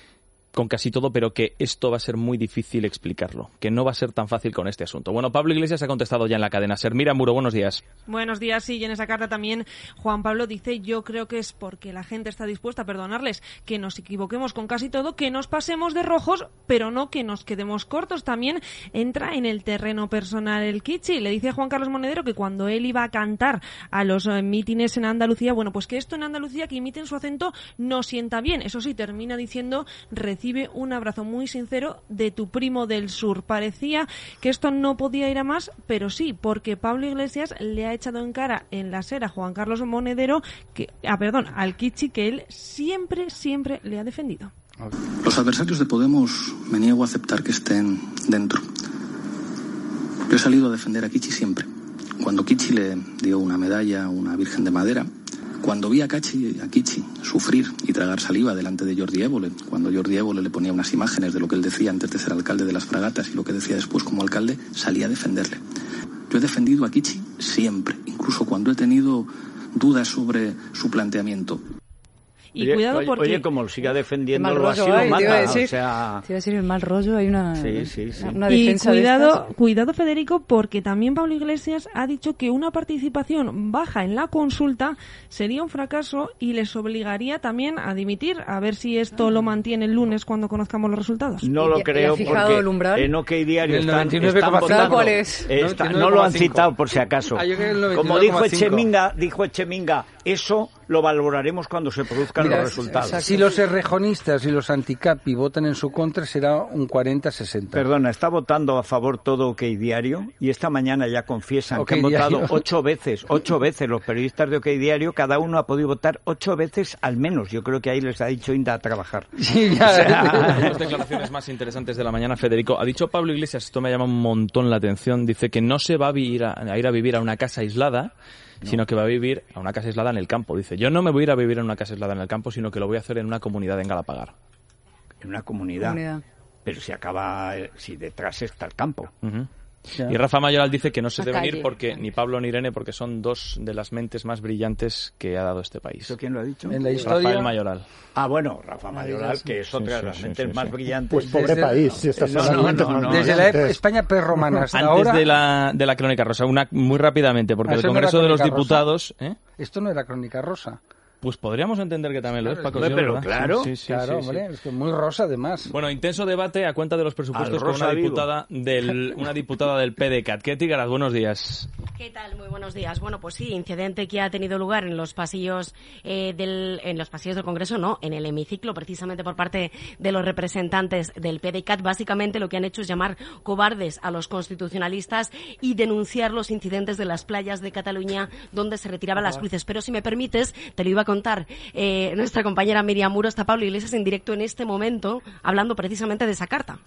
con casi todo, pero que esto va a ser muy difícil explicarlo, que no va a ser tan fácil con este asunto. Bueno, Pablo Iglesias ha contestado ya en la cadena SER. Mira, Muro, buenos días. Buenos días, sí, y en esa carta también Juan Pablo dice, yo creo que es porque la gente está dispuesta a perdonarles, que nos equivoquemos con casi todo, que nos pasemos de rojos, pero no que nos quedemos cortos. También entra en el terreno personal el Kichi. Le dice a Juan Carlos Monedero que cuando él iba a cantar a los eh, mítines en Andalucía, bueno, pues que esto en Andalucía, que imiten su acento, no sienta bien. Eso sí, termina diciendo, recibe un abrazo muy sincero de tu primo del sur. Parecía que esto no podía ir a más, pero sí, porque Pablo Iglesias le ha echado en cara en la SER a Juan Carlos Monedero, que, ah, perdón, al Kichi, que él siempre, siempre le ha defendido. Los adversarios de Podemos me niego a aceptar que estén dentro. Yo he salido a defender a Kichi siempre. Cuando Kichi le dio una medalla a una virgen de madera, cuando vi a, Kachi, a Kichi sufrir y tragar saliva delante de Jordi Évole, cuando Jordi Évole le ponía unas imágenes de lo que él decía antes de ser alcalde de las fragatas y lo que decía después como alcalde, salí a defenderle. Yo he defendido a Kichi siempre, incluso cuando he tenido dudas sobre su planteamiento. Y oye, cuidado oye, porque... Oye, como siga defendiendo, mal lo así rollo, lo ay, mata, te iba a decir, o sea... Te iba a decir el mal rollo, hay una, sí, sí, sí. una y defensa cuidado, de cuidado, Federico, porque también Pablo Iglesias ha dicho que una participación baja en la consulta sería un fracaso y les obligaría también a dimitir, a ver si esto lo mantiene el lunes cuando conozcamos los resultados. No lo creo, porque el umbral? En OK Diario están, están votando... ¿Cuál es? Está, no lo han citado, por si acaso. Como dijo Echeminga, dijo Echeminga, eso lo valoraremos cuando se produzcan Mira, los resultados. Exacto. Si los errejonistas y los anticapi votan en su contra, será un cuarenta sesenta. Perdona, está votando a favor todo OK Diario y esta mañana ya confiesan OK que han Diario. votado ocho veces, ocho veces los periodistas de OK Diario, cada uno ha podido votar ocho veces al menos. Yo creo que ahí les ha dicho Inda a trabajar. Sí, ya. O sea, las declaraciones más interesantes de la mañana, Federico. Ha dicho Pablo Iglesias, esto me llama un montón la atención, dice que no se va a, vivir a, a ir a vivir a una casa aislada, no. sino que va a vivir a una casa aislada en el campo. Dice, yo no me voy a ir a vivir en una casa aislada en el campo, sino que lo voy a hacer en una comunidad en Galapagar. En una comunidad. comunidad. Pero si acaba, si detrás está el campo. Uh-huh. Y Rafa Mayoral dice que no se La deben calle. ir porque ni Pablo ni Irene, porque son dos de las mentes más brillantes que ha dado este país. ¿Eso quién lo ha dicho? En la historia... Rafael Mayoral. Ah, bueno, Rafa Mayoral, que es otra de sí, las sí, mentes sí, más sí. brillantes. Pues pobre Desde- país, si estas No, son las no, mentes no, más no, Desde la brillantes. España prerromana hasta Antes ahora... de la, de la Crónica Rosa, una muy rápidamente, porque Ah, el eso no era Congreso de los Crónica Rosa. Diputados... ¿eh? Esto no era Crónica Rosa. Pues podríamos entender que también lo es, Paco. Pero, sí, pero ¿verdad? claro, sí, sí, claro, sí, hombre, sí. es que muy rosa además. Bueno, intenso debate a cuenta de los presupuestos con una diputada del, una diputada del P D C A T. Ketty Garat, buenos días. ¿Qué tal? Muy buenos días. Bueno, pues sí, incidente que ha tenido lugar en los pasillos eh, del en los pasillos del Congreso, no, en el hemiciclo, precisamente por parte de los representantes del P D C A T. Básicamente lo que han hecho es llamar cobardes a los constitucionalistas y denunciar los incidentes de las playas de Cataluña donde se retiraban las cruces. Pero si me permites, te lo iba a contar eh, nuestra compañera Miriam Muro. Está Pablo Iglesias en directo en este momento hablando precisamente de esa carta.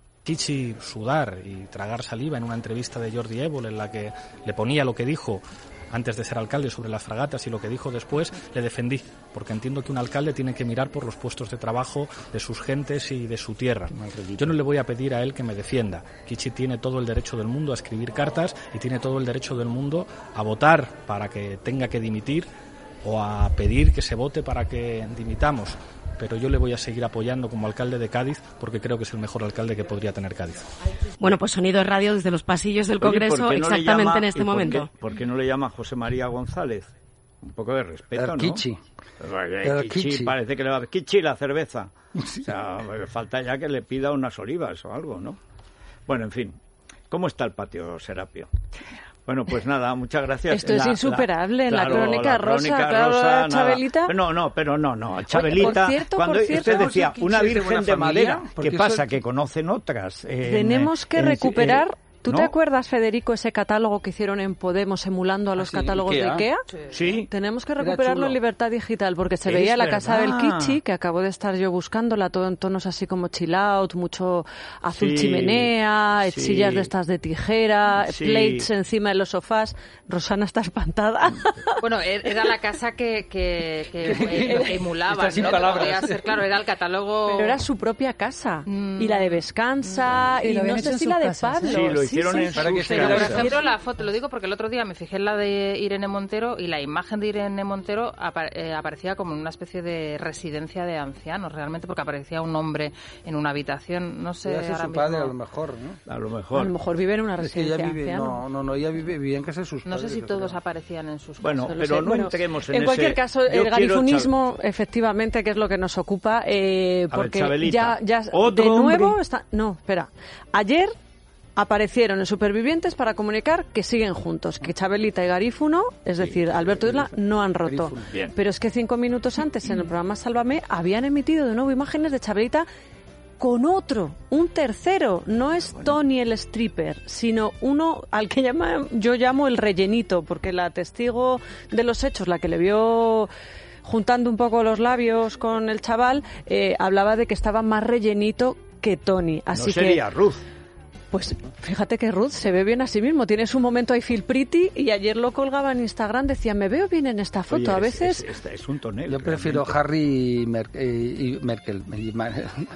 Kichi sudar y tragar saliva en una entrevista de Jordi Évole en la que le ponía lo que dijo antes de ser alcalde sobre las fragatas y lo que dijo después, le defendí, porque entiendo que un alcalde tiene que mirar por los puestos de trabajo de sus gentes y de su tierra. Yo no le voy a pedir a él que me defienda. Kichi tiene todo el derecho del mundo a escribir cartas y tiene todo el derecho del mundo a votar para que tenga que dimitir o a pedir que se vote para que dimitamos. Pero yo le voy a seguir apoyando como alcalde de Cádiz porque creo que es el mejor alcalde que podría tener Cádiz. Bueno, pues sonido de radio desde los pasillos del Congreso. Oye, no exactamente llama, en este momento. ¿por qué, ¿Por qué no le llama José María González? Un poco de respeto, el Kichi. ¿no? El Kichi. Kichi. Parece que le va a... Kichi, la cerveza. O sea, falta ya que le pida unas olivas o algo, ¿no? Bueno, en fin. ¿Cómo está el patio, Serapio? Bueno, pues nada, muchas gracias. Esto es la, insuperable, la, la claro, crónica la rosa, crónica claro, rosa, Chabelita. No, no, pero no, no, Chabelita. Oye, por cierto, cuando por cierto, usted decía una virgen de, de madera, ¿qué pasa? Que conocen otras. Eh, Tenemos que en, recuperar... Eh, ¿Tú ¿no? te acuerdas, Federico, ese catálogo que hicieron en Podemos emulando a los ¿Ah, sí? catálogos Ikea? de Ikea? Sí. sí. Tenemos que recuperarlo en Libertad Digital porque se veía la casa del Kichi, que acabo de estar yo buscándola, todo en tonos así como chill out, mucho azul sí. chimenea, sí. sillas de estas de tijera, sí. plates encima de los sofás. Rosana está espantada. Bueno, era la casa que, que, que emulaba, ¿no? Podía ser, claro, era el catálogo... Pero era su propia casa. Mm. Y la de Descansa, mm. y, y no sé si la de Pablo. Sí, lo hicieron sí, sí, en para que pero prefiero la foto, lo digo porque el otro día me fijé en la de Irene Montero y la imagen de Irene Montero apa- eh, aparecía como en una especie de residencia de ancianos, realmente, porque aparecía un hombre en una habitación, no sé, ahora su mismo... padre, a lo mejor, ¿no? A lo mejor. A lo mejor vive en una residencia de ancianos. No, no, no, ella vive, vive en casa de sus No padres, sé si todos creo. aparecían en sus Bueno, casas. pero sé. no bueno, entremos en, en ese... cualquier caso, el garifunismo, quiero... efectivamente, que es lo que nos ocupa, eh, porque ver, ya, ya de nuevo hombre. está... No, espera. Ayer... aparecieron en Supervivientes para comunicar que siguen juntos, que Chabelita y Garífuno, es sí, decir, Alberto Isla, no han roto. Pero es que cinco minutos antes, en el programa Sálvame, habían emitido de nuevo imágenes de Chabelita con otro, un tercero. No es bueno. Tony el stripper, sino uno al que llama, yo llamo el rellenito, porque la testigo de los hechos, la que le vio juntando un poco los labios con el chaval, eh, hablaba de que estaba más rellenito que Tony. Así no sería que, Ruth. Pues fíjate que Ruth se ve bien a sí mismo. Tiene su momento I feel pretty y ayer lo colgaba en Instagram. Decía, me veo bien en esta foto. Oye, a veces... Es, es, es un tonel. Yo prefiero realmente. Harry y, Mer eh, y Merkel. Y Mar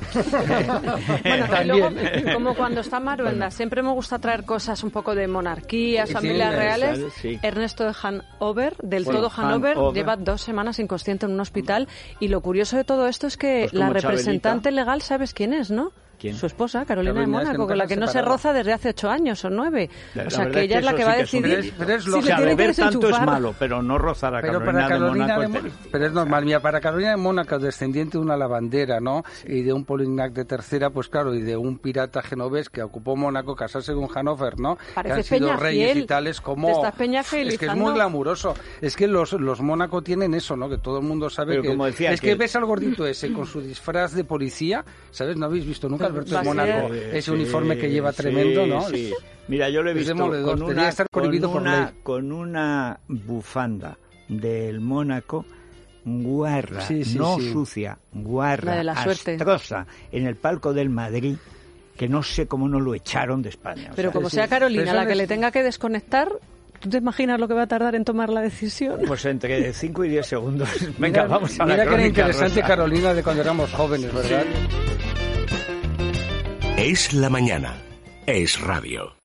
bueno, también. Luego, como cuando está Maruenda, bueno. siempre me gusta traer cosas un poco de monarquías, familias sí, reales. Sí. Ernesto de Hanover, del bueno, todo Hanover, Hanover, lleva dos semanas inconsciente en un hospital. Y lo curioso de todo esto es que pues la representante Chabelita. legal, ¿sabes quién es, no? ¿Quién? Su esposa, Carolina, Carolina de Mónaco, es que con la que no se roza desde hace ocho años o nueve. La, o sea, que ella es, que es la que va a decidir si pero es lo si o sea, le tiene que tanto es malo, pero no rozar a pero Carolina, para Carolina de Mónaco. De, pero es normal, mira, para Carolina de Mónaco, descendiente de una lavandera, ¿no? Sí. Y de un Polignac de tercera, pues claro, y de un pirata genovés que ocupó Mónaco, casarse con Hanover, ¿no? Parece que han sido Peña reyes Fiel. Y tales como... Te estás Peña es que es muy glamuroso. Es que los, los Mónaco tienen eso, ¿no? Que todo el mundo sabe pero que... Es que, que ves al gordito ese con su disfraz de policía, ¿sabes? ¿No habéis visto nunca Alberto de Mónaco? Ese sí, uniforme que lleva tremendo, sí, ¿no? Sí. Mira, yo lo he visto con una, estar con, una, con una bufanda del Mónaco guarra, sí, sí, no sí. sucia, guarra, la astrosa, en el palco del Madrid, que no sé cómo no lo echaron de España. Pero o sea, como sea Carolina la que es... le tenga que desconectar... ¿Tú te imaginas lo que va a tardar en tomar la decisión? Pues entre cinco y diez segundos. Venga, mira, vamos a la Mira que era interesante rosa. Carolina de cuando éramos jóvenes, ¿verdad? Es la mañana. Es radio.